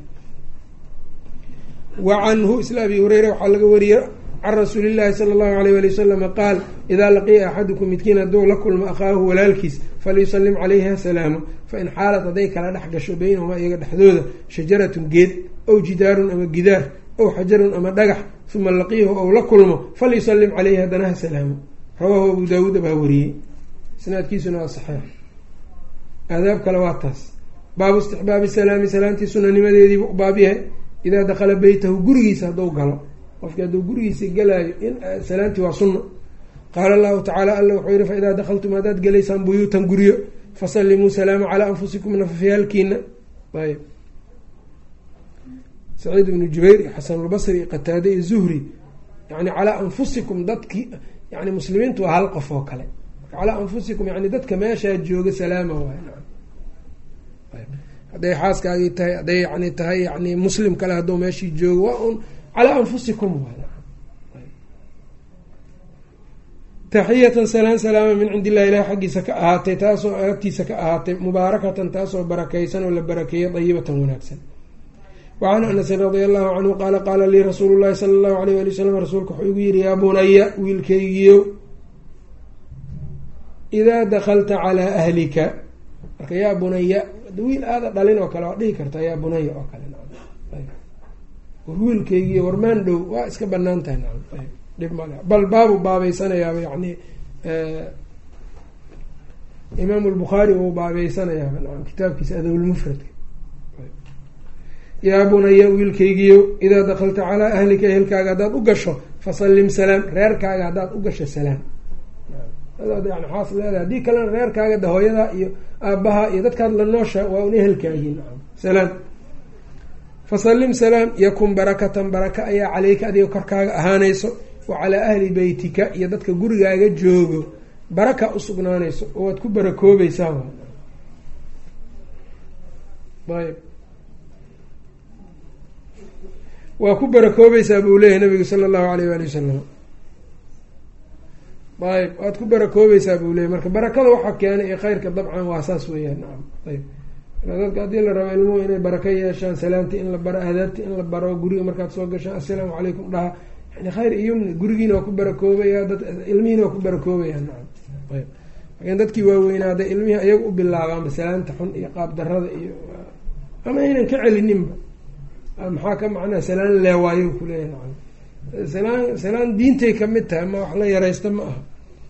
Speaker 1: wa canhu isla abi hureyra waxaa laga wariyey can rasuuli llaahi sala allahu alayh ali wasalama qaal idaa laqiya axadukum midkiin hadduu la kulmo akhaahu walaalkiis falyusalim calayhi asalaamo fain xaalat hadday kala dhex gasho beynahumaa iyaga dhexdooda shajaratun geed ow jidaarun ama gidaar ow xajarun ama dhagax uma laqiyahu ou la kulmo falyusalim caleyhi haddana ha salaamo rawaahu abu daawuud baa wariyey isnaadkiisuna waa saxiix aadaab kale waa taas baabu istixbaabi salaami salaantii sunanimadeediibu baab yahay idaa dakhala beytahu gurigiisa hadduu galo qofkii hadduu gurigiisa galaayo in salaantii waa sunno qaala allahu tacaala alla wuxuu yihi fa idaa dakhaltum haddaad galaysaan buyuutan guryo fasallimuu salaama calaa anfusikum nafafyaalkiina ayb saciid ibnu jubayr iyo xasanulbasri iyo qataade iyo zuhri yani calaa anfusikum dadkii yani muslimiintu waa hal qof oo kale calaa anfusikum yani dadka meeshaa jooga salaama waay hadday xaaskaagii tahay hadday yani tahay yani muslim kale hadduu meeshii joogo waa un calaa anfusikum waay taxiyatan salaan salaama min cindi illahi ilahi xaggiisa ka ahaatay taasoo agtiisa ka ahaatay mubaarakatan taasoo barakaysan oo la barakeeyey dayibatan wanaagsan wacan anasin radia allahu canhu qaala qaala lii rasuulu llahi sala allahu alayh ali wasalam rasuulka wuxuu igu yihi yaa bunaya wiilkaygiyo idaa dakalta calaa ahlika marka yaa bunaya wiil aada dhalin oo kale waa dhihi kartaa yaa bunaya oo kale war wiilkaygiiyo warmaan dhow waa iska banaan tahay nacam dhib male bal baabu baabeysanayaaba yani imaamu lbukhaari uu baabeysanayaaba nacam kitaabkiisa adowlmufradka yaa bunaya wiilkaygiyo idaa dakalta calaa ahlika ehelkaaga haddaad u gasho fasallim salaam reerkaaga haddaad u gasho salaam yani xaas leedahay haddii kalena reerkaaga da hooyadaa iyo aabbaha iyo dadkaad la noosha waa un ehelkaagii nacam salaam fasallim salaam yakun barakatan baraka ayaa caleyka adiga korkaaga ahaanayso wa calaa ahli beytika iyo dadka gurigaaga joogo baraka usugnaanayso oo waad ku barakoobaysaa ayb waa ku barakoobaysaa buu leeyahay nabigu sala allahu alayh waali wasalam ayb waad ku barakoobaysaa buu leeyahy marka barakada waxaa keenay iyo khayrka dabcan waa saas weeyaan nacam ayb dadka haddii la rabo ilmuhu inay baraka yeeshaan salaamti in la baro aadaabti in la baro guriga markaad soo gashaan assalaamu calaykum dhaha yani khayr iyo yumni gurigiina waa ku barakoobaya dad ilmihiina waa ku barakoobayaan nacam ayb laakiin dadkii waaweynaaday ilmihii ayaga u bilaabaanba salaanta xun iyo qaab darada iyo ama aynan ka celininba maxaa ka macnaa salaan leewaayo kuleeyahay nacam salaan salaan diintay kamid tahay ma wax la yaraysta ma aha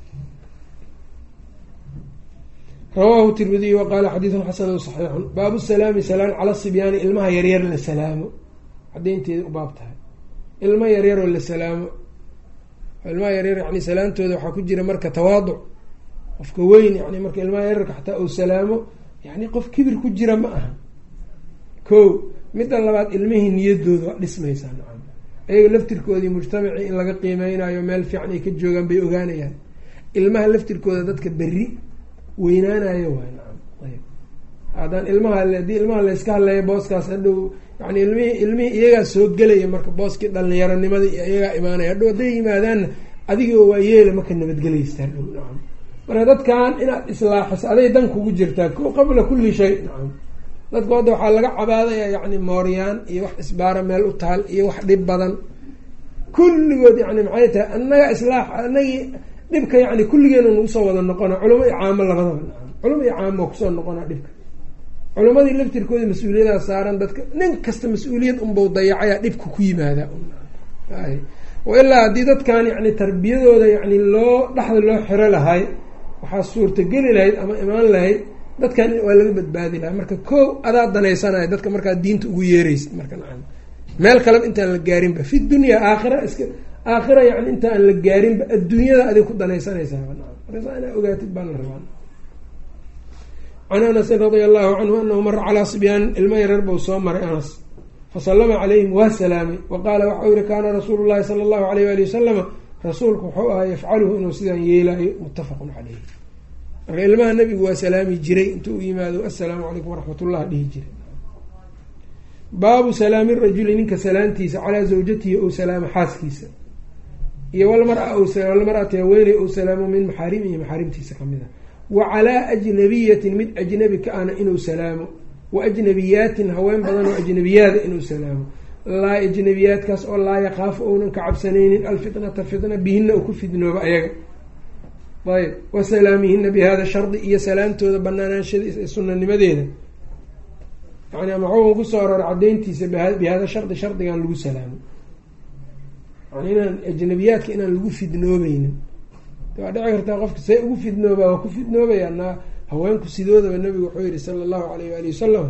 Speaker 1: rawaahu tirmidiy wa qaala xadiidun xasanun saxiixun baabu salaami salaan cala sibyaani ilmaha yaryar la salaamo cadaynteeda u baab tahay ilmo yaryaroo la salaamo ilmaha yaryar yani salaantooda waxaa ku jira marka tawaaduc qofka weyn yani marka ilmaha yaryarka xataa uu salaamo yani qof kibir ku jira ma aha ko midda labaad ilmihii niyadooda waa dhismaysaa nacam ayaga laftirkoodii mujtamacii in laga qiimeynayo meel fiican ay ka joogaan bay ogaanayaan ilmaha laftirkooda dadka berri weynaanayo waay nacam ayb haddaan ilmaha haddii ilmaha layska hadleeya booskaas hadhow yani ilmihii ilmihii iyagaa soo gelaya marka booskii dhalinyaronimada iyo iyagaa imaanaya hadhow hadday yimaadaanna adigoo waa yeela marka nabadgelaysta hadhow nacam marka dadkan inaad islaaxiso aday dan kugu jirtaa ko qabla kulli shay nacam dadka hadda waxaa laga cabaadaya yani mooryaan iyo wax isbaara meel u taal iyo wax dhib badan kulligood yani maxay tahay annaga islaax anagii dhibka yani kulligeena nagu soo wada noqona culamo iyo caamo labadaba culamo iyo caamo kusoo noqona dhibka culamadii laftirkooda mas-uuliyadaas saaran dadka nin kasta mas-uuliyad unbau dayacayaa dhibka ku yimaada ilaa haddii dadkan yani tarbiyadooda yani loo dhexda loo xiro lahay waxaa suurtageli lahayd ama imaan lahayd dadkan waa laga badbaadi lahaa marka ko adaa danaysanaya dadka markaa diinta ugu yeereysa marka nacam meel kaleba intaan la gaarinba fi dunya aakhira iska aakhira yani intaan la gaarinba adduunyada adig ku danaysanaysaa markaasa inaa ogaatid baa la rabaa can anasin radia allahu canhu anahu mara calaa sibyaanin ilmo yareer bau soo maray anas fasalama calayhim waa salaamay wa qaala waxau yihi kaana rasuulu llahi sala allahu alayh waali wasalama rasuulku wuxuu ahaa yafcaluhu inuu sidaan yeelaayo muttafaqun caleyh marka ilmaha nabigu waa salaami jiray intuu u yimaado assalaamu calaykum waraxmatullah dhihi jiray baabu salaami rajuli ninka salaantiisa calaa zawjatihi ou salaamo xaaskiisa iyo walmara walmarati haweeney ou salaamo min maxaarimihi maxaarimtiisa kamid a wa calaa ajnabiyatin mid ajnabi ka ana inuu salaamo wa ajnabiyaatin haween badan oo ajnabiyaada inuu salaamo laa ajnabiyaadkaas oo laa yaqaafu ounan ka cabsanaynin alfitnata fitna bihina u ku fidnooba ayaga ayb wa salaamihina bi hada shardi iyo salaamtooda banaanaanshada sunanimadeeda yani ama waxuu kusoo aroora cadayntiisa bi hada shardi shardigan lagu salaamo yani inaan ajnabiyaadka inaan lagu fidnoobeynin waa dhici kartaa qofka see ugu fidnoobaa waa ku fidnoobaya na haweenku sidoodaba nabigu wuxuu yihi sala allahu alayh waali wasalam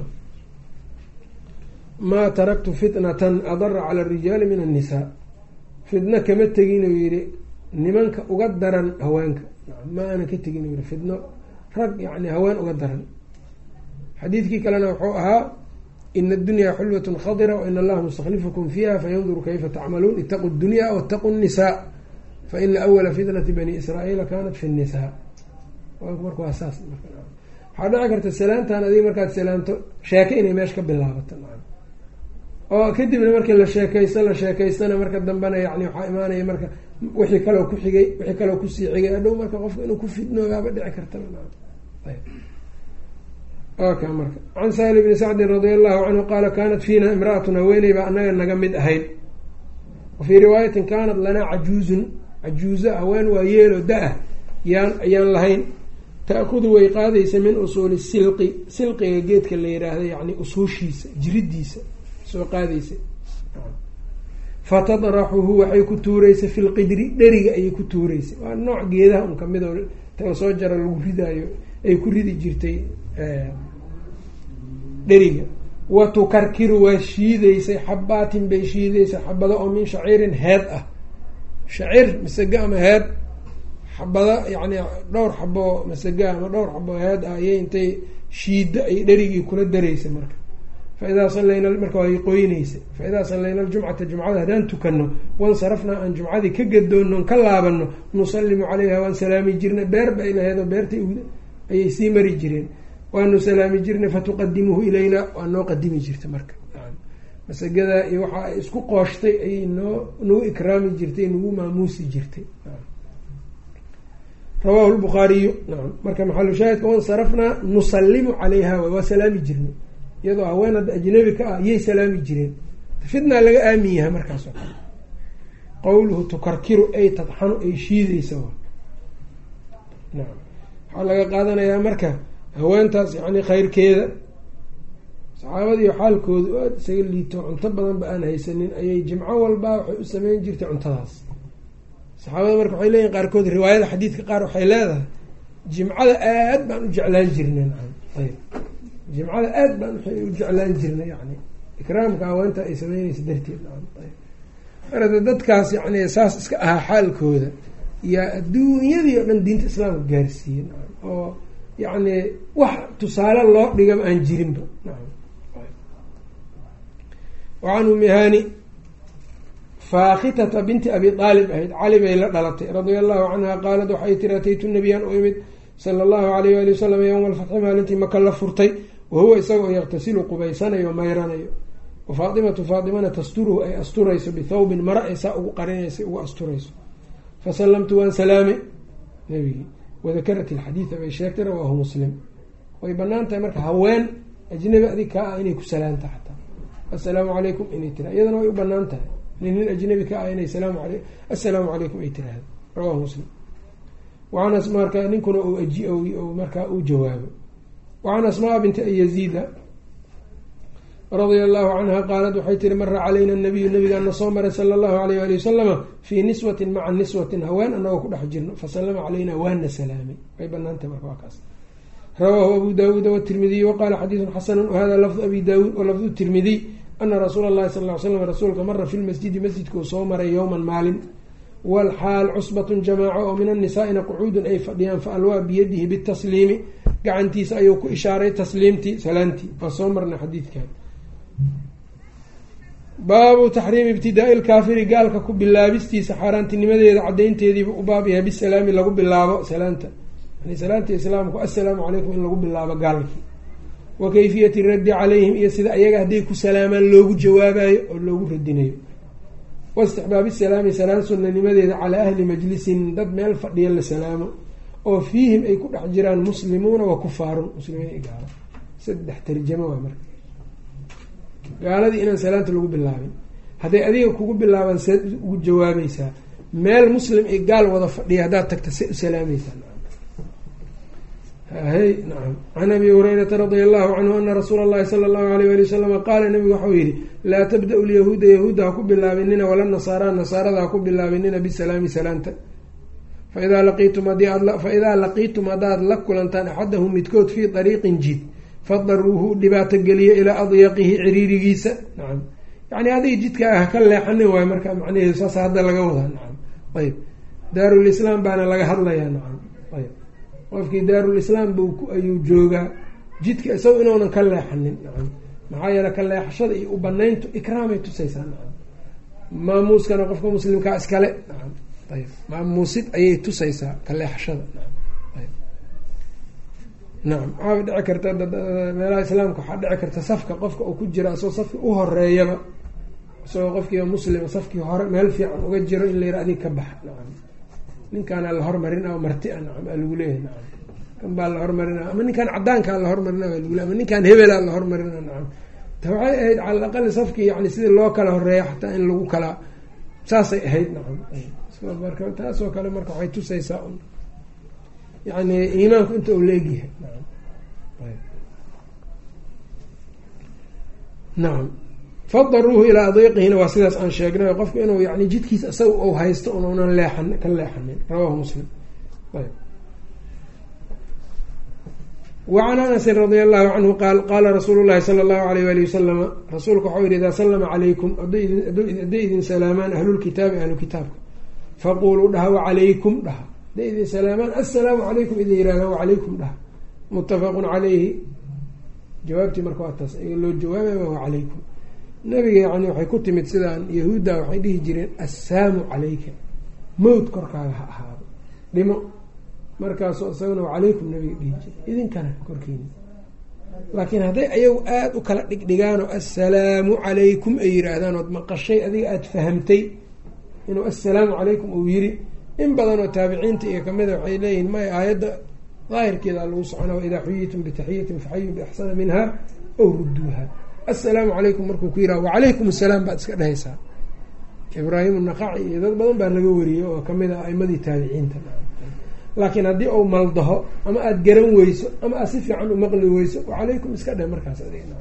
Speaker 1: maa taraktu fitnatan adara cala arijaali min annisaa fidno kama tegin uu yihi nimanka uga daran haweenka ma aanan ka tegin uu yihi fidno rag yani haween uga daran xadiidkii kalena wuxuu ahaa ina addunyaa xulwatun khadira waina allaha mustaklifukum fiiha fayanduru kayfa tacmaluun itaqu dunya wataqu nnisaa faina awala fitnati bani israa'iila kanat fi nnisaa marka waa saas waxaa dhici karta salaantan adiga markaad salaanto sheeke inay meesha ka bilaabato oo kadibna markii la sheekaysto la sheekaystana marka dambena yani waxaa imaanaya marka wixii kaloo ku xigay wixii kaloo kusii xigay adhow marka qofka inuu ku fidnoobaaba dhici karta oka marka can sahli bni sacdin radia allahu canhu qaala kanat fiina imraatun haweeney baa anaga naga mid ahayd wa fii riwaayatin kaanat lanaa cajuuzun cajuuza haween waa yeelo da-ah yaan ayaan lahayn ta-kudu way qaadaysa min usuuli silqi silqiga geedka la yiraahda yani usuushiisa jiridiisa soo qaadaysa fatadraxuhu waxay ku tuureysa fi lqidri dheriga ayay ku tuureysa waa nooc geedaha un kamid oo tala soo jara lagu ridaayo ay ku ridi jirtay dheriga wa tukarkiru waa shiideysay xabaatin bay shiideysay xabado oo min shaciirin heed ah shacir masaga ama heed xabada yani dhowr xabo masaga ama dhowr xabo heed ah ayay intay shiida ay dherigii kula dareysa marka fa idaa sallayna marka waa qoyneysa fa idaa sallayna aljumcata jumcada haddaan tukano wansarafnaa aan jumcadii ka gadoono ka laabano nusallimu calayha waan salaami jirna beer bay laheed oo beertay ayay sii mari jireen waanu salaami jirnay fatuqadimuhu ilayna waa noo qadimi jirta marka masagada iyo waxa ay isku qooshtay ayay noo nagu ikraami jirtay nagu maamuusi jirtay rawahu lbukhaariyu nacam marka maxalu shaahidka wansarafnaa nusallimu calayha waa salaami jirnay iyadoo haween hadda ajnabi ka ah yay salaami jireen fidnaa laga aamin yahay markaas oo kale qawluhu tukarkiru ay tadxanu ay shiideysa nacam waxaa laga qaadanayaa marka haweentaas yani khayrkeeda saxaabadiiyo xaalkooda aad isaga liito cunto badan ba aan haysanin ayay jimco walba waxay u sameyn jirtay cuntadaas saxaabada marka waxay leeyihin qaarkood riwaayada xadiidka qaar waxay leedahay jimcada aad baan u jeclaan jirnay ayb jimcada aad baan u jeclaan jirnay yani ikraamka haweenta ay sameynaysa darteed marada dadkaas yani saas iska ahaa xaalkooda yaa adduunyadii oo dhan diinta islaamka gaarsiiyen oo yacni wax tusaale loo dhigaba aan jirinba wacan umi hani faakitata binti abi aalib ahayd cali bay la dhalatay radia allahu canha qaalat waxay tiri ataytu nabiyan u imid sala allahu alayh ali wasalam yowma alfatxi maalintii maka la furtay wahuwa isagoo yaqtasilu qubaysanayo mayranayo wa faatimatu faatimana tasturuhu ay asturayso bithawbin mara ay saa ugu qarinaysa ugu asturayso fasalamtu waan salaamay nabigi wadakarat ilxadiida bay sheegtay rawaahu muslim way banaan tahay marka haween ajnabi adig kaa ah inay ku salaanta xataa assalaamu calaykum inay tira iyadana way u banaan tahay nin nin ajnabi ka ah inay salaamu aley assalaamu calaykum ay tiraahdo rawahu muslim waan asmaa markaa ninkuna uu aji markaa uu jawaabo wacan asmaa binti yaziida radia allahu canha qaalad waxay tiri mara calayna nabiyu nabigaana soo maray sala allahu alayh ali wasalama fii niswatin maca niswatin haween anagoo ku dhex jirno fasalama calayna waana salaamay way banaantah marka waa kaas rawaahu abu daawuuda watirmidiy waqaala xadiidun xasanu wahada lafdu abi daawuud walafdu tirmidiy ana rasuula allahi sal ly slam rasuulka mara fi lmasjidi masjidka uu soo maray yowman maalin walxaal cusbatun jamaaco oo min annisaa'ina qucuudun ay fadhiyaan fa alwaa biyadihi bitasliimi gacantiisa ayuu ku ishaaray tasliimtii salaantii waa soo marna xadiidkan baabu taxriimi ibtidaai lkaafiri gaalka ku bilaabistiisa xaaraantinimadeeda cadaynteediiba u baab yahay bisalaami lagu bilaabo salaanta yani salaanta islaamku assalaamu calaykum in lagu bilaabo gaalkii wa kayfiyati raddi calayhim iyo sida ayaga hadday ku salaamaan loogu jawaabayo oo loogu radinayo waistixbaabi salaami salaan sunanimadeeda calaa ahli majlisin dad meel fadhiya la salaamo oo fiihim ay ku dhex jiraan muslimuuna wa kufaarun muslimiin i gaalo saddex tarjamo waa marka gaaladii inaan salaanta lagu bilaabin hadday adiga kugu bilaabaan seed ugu jawaabaysaa meel muslim i gaal wada fadhiya haddaad tagta se u salaamaysaa hay nacam can abi hurayrata radia allahu canhu ana rasuula allahi sala allahu alayh ali wasalama qaala nabigu waxau yihi laa tabda-u lyahuuda yahuudda ha ku bilaabinina wala nasaara nasaarada ha ku bilaabinina bisalaami salaanta faidaa laqiitum hadii aad faidaa laqiitum haddaad la kulantaan axadahum midkood fii dariiqin jid fadaruuhu dhibaato geliyo ilaa adyaqihi ciriirigiisa nacam yani adiga jidka ah ka leexanin waayo marka macnaheedu saas hadda laga wadaa nacam ayb daarulislaam baana laga hadlayaa nacam ayb qofkii daarulislaam bu ayuu joogaa jidka isaga inuunan ka leexanin nacam maxaa yeele ka leexashada iyo u banayntu ikraamay tusaysaa nacam maamuuskana qofka muslimkaa iskale nacam ayb maamuusid ayay tusaysaa ka leexashada nacam ayb nacam waxaaba dhici karta meelaha islaamka waxaa dhici karta safka qofka uu ku jira asagoo safki u horeeyaba isagoo qofkiiba muslima safkii hore meel fiican uga jiro in la yira adig ka baxa nacam ninkaana la hormarin a marti a nacam aa lagu leeyahay nacam kan baa la hormarina ama ninkaan cadaankaa la hormarina baa lagu leey ama ninkaan hebelaa la hormarina nacam ta waxay ahayd cala alaqali safkii yani sidii loo kala horeeya xataa in lagu kala saasay ahayd nacam marka taasoo kale marka waxay tusaysaa un yani iimaanku inta uu leegyahay nacam fadaruuhu ilaa adeyqihina waa sidaas aan sheegnay qofku inuu yani jidkiisa isaga u haysto unuunan leexan ka leexanin rawahu muslim ayb wacan anasin radia allahu canhu qaal qaala rasuulu llahi sala allahu alayh wali wasalama rasuulka waxau yihi idaa salama calaykum hadday idin salaamaan ahlulkitaabi ahlu kitaabka faquluu dhaha wacalaykum dhaha hadday idin salaamaan assalaamu calaykum idin yihahdaa wacalaykum dhaha muttafaqun calayhi jawaabtii marka waa taas iga loo jawaabaya wacalaykum nabiga yani waxay ku timid sidaan yahuudda waxay dhihi jireen assaamu calayka mowt korkaaga ha ahaado dhimo markaasoo isagana wacalaykum nabiga dhihi jira idinkana korkiina laakiin hadday ayagu aada u kala dhigdhigaanoo assalaamu calaykum ay yihaahdaan ood maqashay adiga aada fahamtay inuu assalaamu calaykum uu yiri in badan oo taabiciinta iyo kamida waxay leeyihin may aayadda daahirkeeda lagu socona waidaa xuyitum bitaxiyatin faxayu biaxsana minha ow rudduuha assalaamu calaykum markuu ku yiraha wacalaykum assalaam baad iska dhehaysaa ibraahim naqaci iyo dad badan baa laga wariyey oo kamid ah aimadii taabiciinta laakiin haddii uu maldaho ama aada garan weyso ama aad si fiican u maqli weyso wacalaykum iska dheh markaas adiga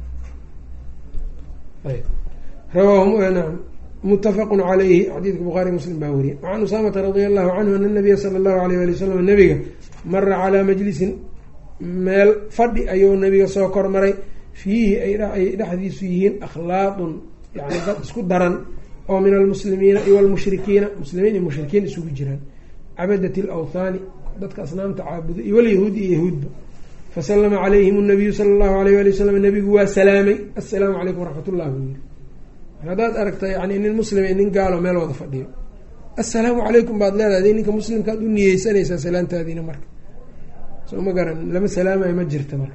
Speaker 1: rawaahum muttafaqun calayhi xadiidka bukhaari muslim baa wariyay wacan usaamata radia allahu canhu ana nabiya sala allahu alayh ali wasalam nabiga mara calaa majlisin meel fadhi ayuu nabiga soo kormaray fiihi ay dhexdiisu yihiin akhlaaqun yani dad isku daran oo min almuslimiina iyo walmushrikiina muslimiin iyo mushrikiin isugu jiraan cabadat alawthaani dadka asnaamta caabuda iyo walyahuudi iyo yahuudba fasalama calayhim nabiyu sala allahu alayh ali wasalam nabigu waa salaamay assalaamu calaykum waraxmat ullah buu yiri haddaad aragta yani nin muslim iyo nin gaalo meel wada fadhiyo assalaamu calaykum baad leedahay ninka muslimkaad u niyeysanaysaa salaantaadiina marka soo ma garan lama salaamayo ma jirta marka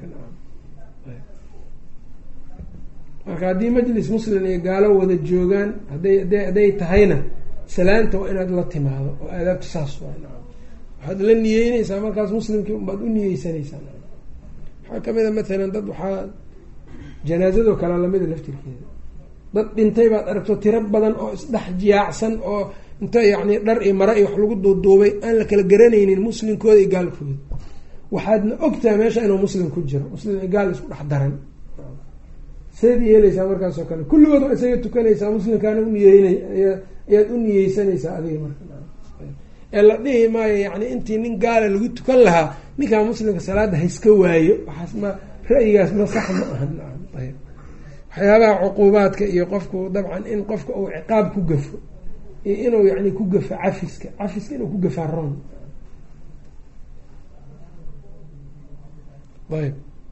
Speaker 1: marka haddii majlis muslim iyo gaalo wada joogaan haday ada hadday tahayna salaanta waa inaad la timaado oo aadaabta saas waa nacam waxaad la niyeynaysaa markaas muslimkii unbaad u niyeysanaysaa waxaa kamid a mathalan dad waxaa janaazadoo kale lamida laftirkeeda dad dhintay baad aragto tiro badan oo isdhex jiyaacsan oo inta yacni dhar iyo mara iyo wax lagu duuduubay aan la kala garanaynin muslimkooda iyo gaalkooda, waxaadna ogtahay meesha inuu muslim ku jiro, muslim iyo gaal isku dhex daran. seed yeelaysaa markaas oo kale kulligood waa isaga tukanaysaa, muslimkaana uniyeynay ayaad u niyeysanaysaa adiga marka ee la dhihi maayo yani intii nin gaala lagu tukan lahaa ninkaa muslimka salaada hayska waayo, waxaas ma ra'yigaas ma sax ma ahan. ayb waxyaabaha cuquubaadka iyo qofku dabcan in qofka uu ciqaab ku gafo iyo inuu yani ku gafo cafiska cafiska inuu ku gafaa ron. ayb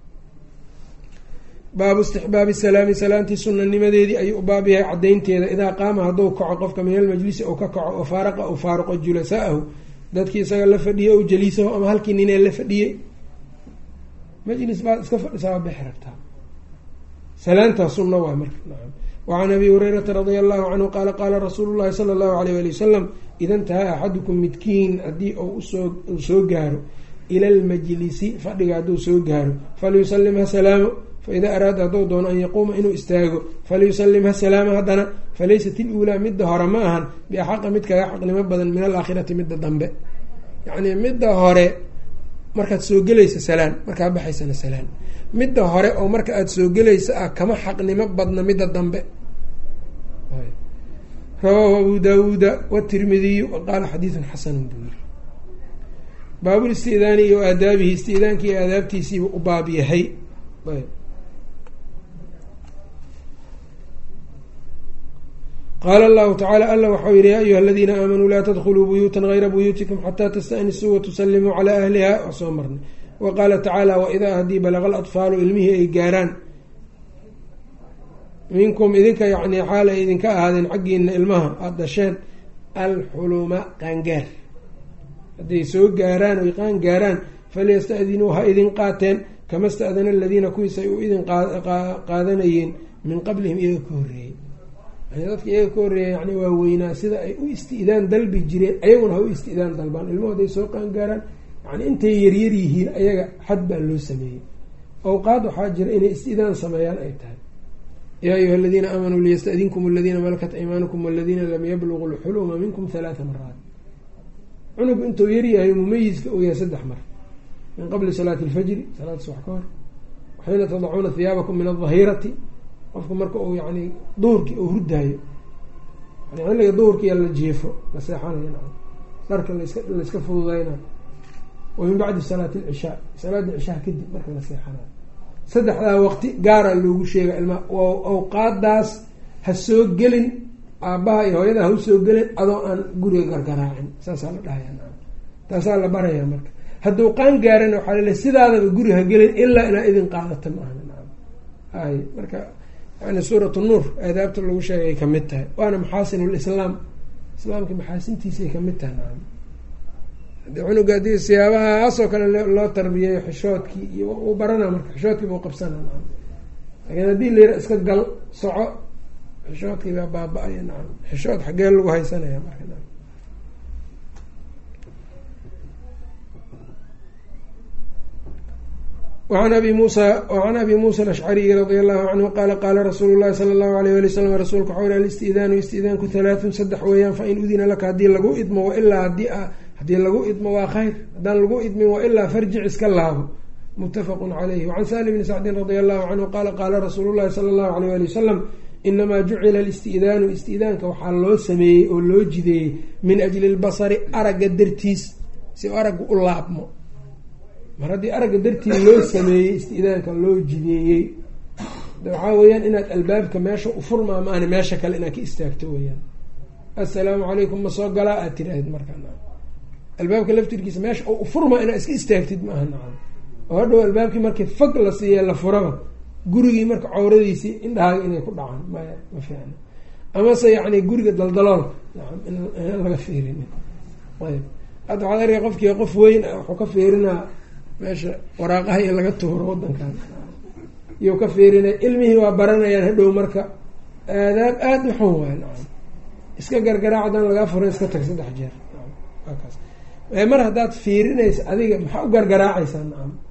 Speaker 1: baabu istixbaabi salaami salaamtii sunanimadeedii ayuu u baab yahay cadaynteeda. idaa qaama hadduu kaco qofka min almajlisi ou ka kaco oo faaraqa ou faaruqo julasaahu dadkii isaga la fadhiyay o jaliisahu ama halkii ninee la fadhiyey, majlis baad iska fadhisaa bixi rabtaa, salaantaa sunna waa marka. wacan abi hurayrata radia allahu canhu qaala qaala rasuulu llahi sala allahu alayh ali wasalam ida intahaa axadukum midkiin haddii ou usoo uu soo gaaro ila almajlisi fadhiga hadduu soo gaaro falyusalim ha salaamo, faida araada hadduu doono an yaquuma inuu istaago falyusalim ha salaama haddana, falaysat iluulaa midda hore ma ahan biaxaqa mid kaga xaqnimo badan min alaakhirati midda dambe. yacnii midda hore markaad soo gelaysa salaan, markaad baxaysana salaan. midda hore oo marka aada soo gelaysa ah kama xaqnimo badna midda dambe. rawaahu abu daawuuda watirmidiyu waqaala xadiidun xasanun buu yiri. baabul istidaani iyo aadaabihi, istidaankii iyo aadaabtiisiiba u baab yahay. qaala allahu tacaala alla waxau yihi yaa ayuha aladiina aamanuu laa tadkuluu buyuutan gayra buyuutikum xataa tastanisuu watusalimuu calaa ahliha waa soo marnay. wa qaala tacaala waidaa haddii balaqa alatfaalu ilmihii ay gaaraan minkum idinka yacni xaal ay idinka ahaadeen xaggiina ilmaha aada dhasheen alxuluma qaangaar hadday soo gaaraan oy qaan gaaraan falyasta'dinuu ha idin qaateen kama sta'dana aladiina kuwiis ay u idin qaadanayeen min qablihim iyaga ka horreeyey. yani dadka iyaga ka horreeyay yani waa weynaa sida ay u isti'daan dalbi jireen ayaguna ha u isti'daan dalbaan. ilmuhu hadday soo qaan gaaraan yani intay yaryar yihiin ayaga xad baa loo sameeyey. awqaad waxaa jira inay isti'daan sameeyaan ay tahay. yaa ayuha aladiina aamanuu liyasta'dinkum aladiina malakat aymaanukum waladiina lam yabluguu lxuluma minkum halaata maraat. cunug intuu yaryahay mumayiska uu yahay saddex mar, min qabli salaati alfajri salaada subax ka hor, waxiina tadacuuna hiyaabakum min aldahirati qofka marka uu yani duhurkii uu hurdaayo, yani xilliga duhurkiiya la jiefo la seexanayo dharka laska layska fududeynayo, wa min bacdi salaati alcishaa salaada cishaha kadib marka la seexanayo. saddexdaa waqti gaaraa loogu sheega ilmaa awqaadaas ha soo gelin aabbaha iyo hooyada ha u soo gelin adoo aan guriga gargaraacin, saasaa la dhahaya. taasaa la barayaa marka. hadduu qaan gaarana waxaa laleey sidaadaba guri ha gelin ilaa inaa idin qaadata ma aha. ay marka yani suuratu nuur aadaabta lagu sheegay ay kamid tahay, waana maxaasin lislaam, islaamka maxaasintiisay kamid tahay. naam hadii cunuga haddii siyaabahaasoo kale loo tarbiyeeyo xishoodkii iyo uu baranaa marka xishoodkii buu qabsana. naam laakiin haddii layra iska gal soco xishoodkii baa baaba-aya. nacam xishood xaggee lagu haysanaya marka. naam وعn abi muسى وعn abi muسى الأشcري رadي الlه عnه qala qala rasuul الlahi slى الlه عليه alي وsلم rasuulka wxuu yihi alistidaanu istidaanku halaaثun saddex weeyaan fain udina laka hadii lagu idmo wailaa hadii haddii lagu idmo waa khayr, haddaan lagu idmin wailaa farjic iska laabo. mutafaq عalayh. وعn sهل بn sacdi radي الlه عnهu qala qala rasuul الlahi slى الlه عليه alي وsلم inamaa jucila اlistidaanu istidaanka waxaa loo sameeyey oo loo jideeyey min أjli اlbasri aragga dartiis si aragga u laabmo. mar haddii aragga dartii loo sameeyey istidaanka loo jideeyey waxaa weeyaan inaad albaabka meesha u furmaa maana meesha kale inaad ka istaagto weyaan. assalaamu calaykum ma soo galaa aad tiraahid markaa. albaabka laftirkiisa meesha oo u furmaa inaad iska istaagtid maaha. nacam oo hadhow albaabkii markii fag la siiye la furaba gurigii marka cawradiisii indhahaaga inay ku dhacaan maya ma fiicna. amase yacni guriga daldaloolka nacam in laga fiirinin. ayb hadda waxaad argay qofkii qof weyn wuxuu ka fiirinaa meesha waraaqaha iyo laga tuuro wadankan iyo ka fiirinay ilmihii waa baranayaan hadhow marka aadaab aada u xun waay. nacam iska gargaraac haddaan lagaa furan iska tag saddex jeer. waa kaas mar haddaad fiirinaysa adiga maxaa u gargaraacaysaa. nacam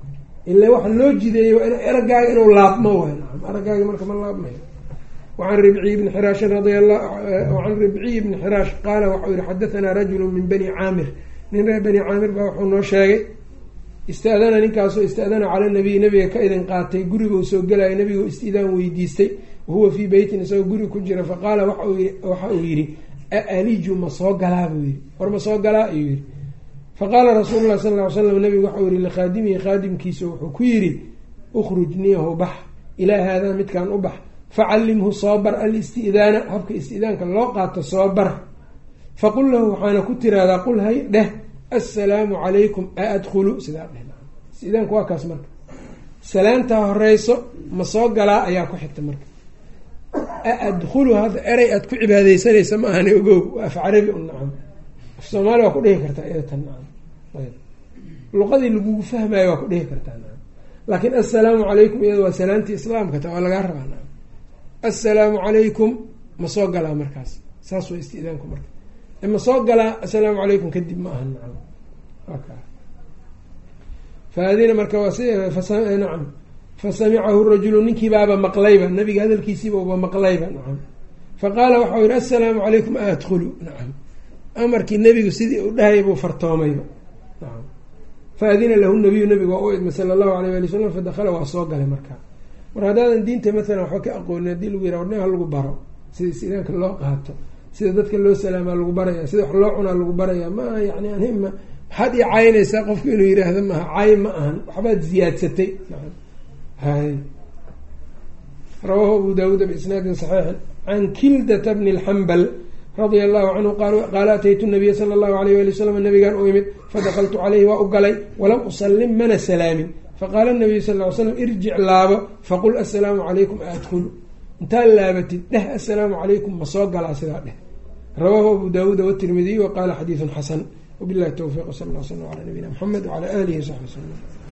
Speaker 1: ila waxa loo jideeyey waa in eragaaga inuu laabmo waay nacam eragaaga marka ma laabmayo. wacan ribciy bni xiraashin radia llahu can ribciy bni xiraash qaala waxau yihi xadahanaa rajulu min bani caamir nin reer bani caamir baa wuxuu noo sheegay ista'dana ninkaasoo ista'dana cala nabiy nabiga ka idin qaatay guriguu soo gelaya nabiguu istidaan weydiistay wahuwa fii beytin isagoo guri ku jira faqaala waxa uu yidhi aaliju ma soo galaa buu yihi war ma soo galaa ayuu yihi faqaala rasuulu lah sal ly slam nabigu waxau yihi likhaadimihi khaadimkiisa wuxuu ku yidhi ukhruj niyahu bax ilaa haadaa midkaan u bax facallimhu soo bar alisti'daana habka isti'daanka loo qaato soo bar faqul lahu waxaana ku tiraahdaa qul hay dheh assalaamu calaykum a adkhulu sidaa dheh isti'daanku waa kaas marka salaantaa horeyso ma soo galaa ayaa ku xigta marka a adkhulu hadda erey aada ku cibaadeysanaysa ma ahani ogow waa af carabi u nacam af soomaali waa ku dhihi kartaa iyatan nacam ayb luqadii lagugu fahmayo waa ku dhihi kartaa nacam laakiin assalaamu calaykum iyada waa salaantii islaamka ta waa lagaa rabaa nacam assalaamu calaykum ma soo galaa markaas saas waa isti'daanku marka ma soo galaa assalaamu calaykum kadib ma aha nacam waka faadina marka waa si nacam fasamicahu rajulu ninkii baaba maqlayba nabiga hadalkiisiiba uba maqlayba nacam faqaala waxau yihi assalaamu calaykum a adkhulu nacam amarkii nebigu sidii u dhahaya buu fartoomayba nacam faadina lahu nabiyu nabigu waa u idmay sala allahu alayh ali wasalam fadakhala waa soo galay markaa mar haddaadan diinta maalan waxba ka aqoonin haddii lagu yihah warnaha lagu baro sida istidaanka loo qaato sida dadka loo salaamaa lagu baraya sida wax loo cunaa lagu baraya maaha yani anhima maxaad ii caynaysaa qofku inuu yidhaahdo maaha cay ma ahan waxbaad ziyaadsatay hay rawaahu abu daawuud biisnaadin saxiixin can kildata bni lxambal radia allahu canhu qaala ataytu nabiya sala allahu alayh ali wasalam nabigaan u imid fadakaltu caleyhi waa u galay walam usalim mana salaamin faqaala nabiyu sal ly slam irjic laabo faqul assalaamu calaykum a adkhulu intaad laabatid dheh assalaamu calaykum ma soo galaa sidaa dheh rawaahu abu daawuuda watirmidiy wa qaala xadiidun xasan wabillahi towfiiq sal lla slam ala nabiyina mxamed wcala alihi wasaxbi wasalam.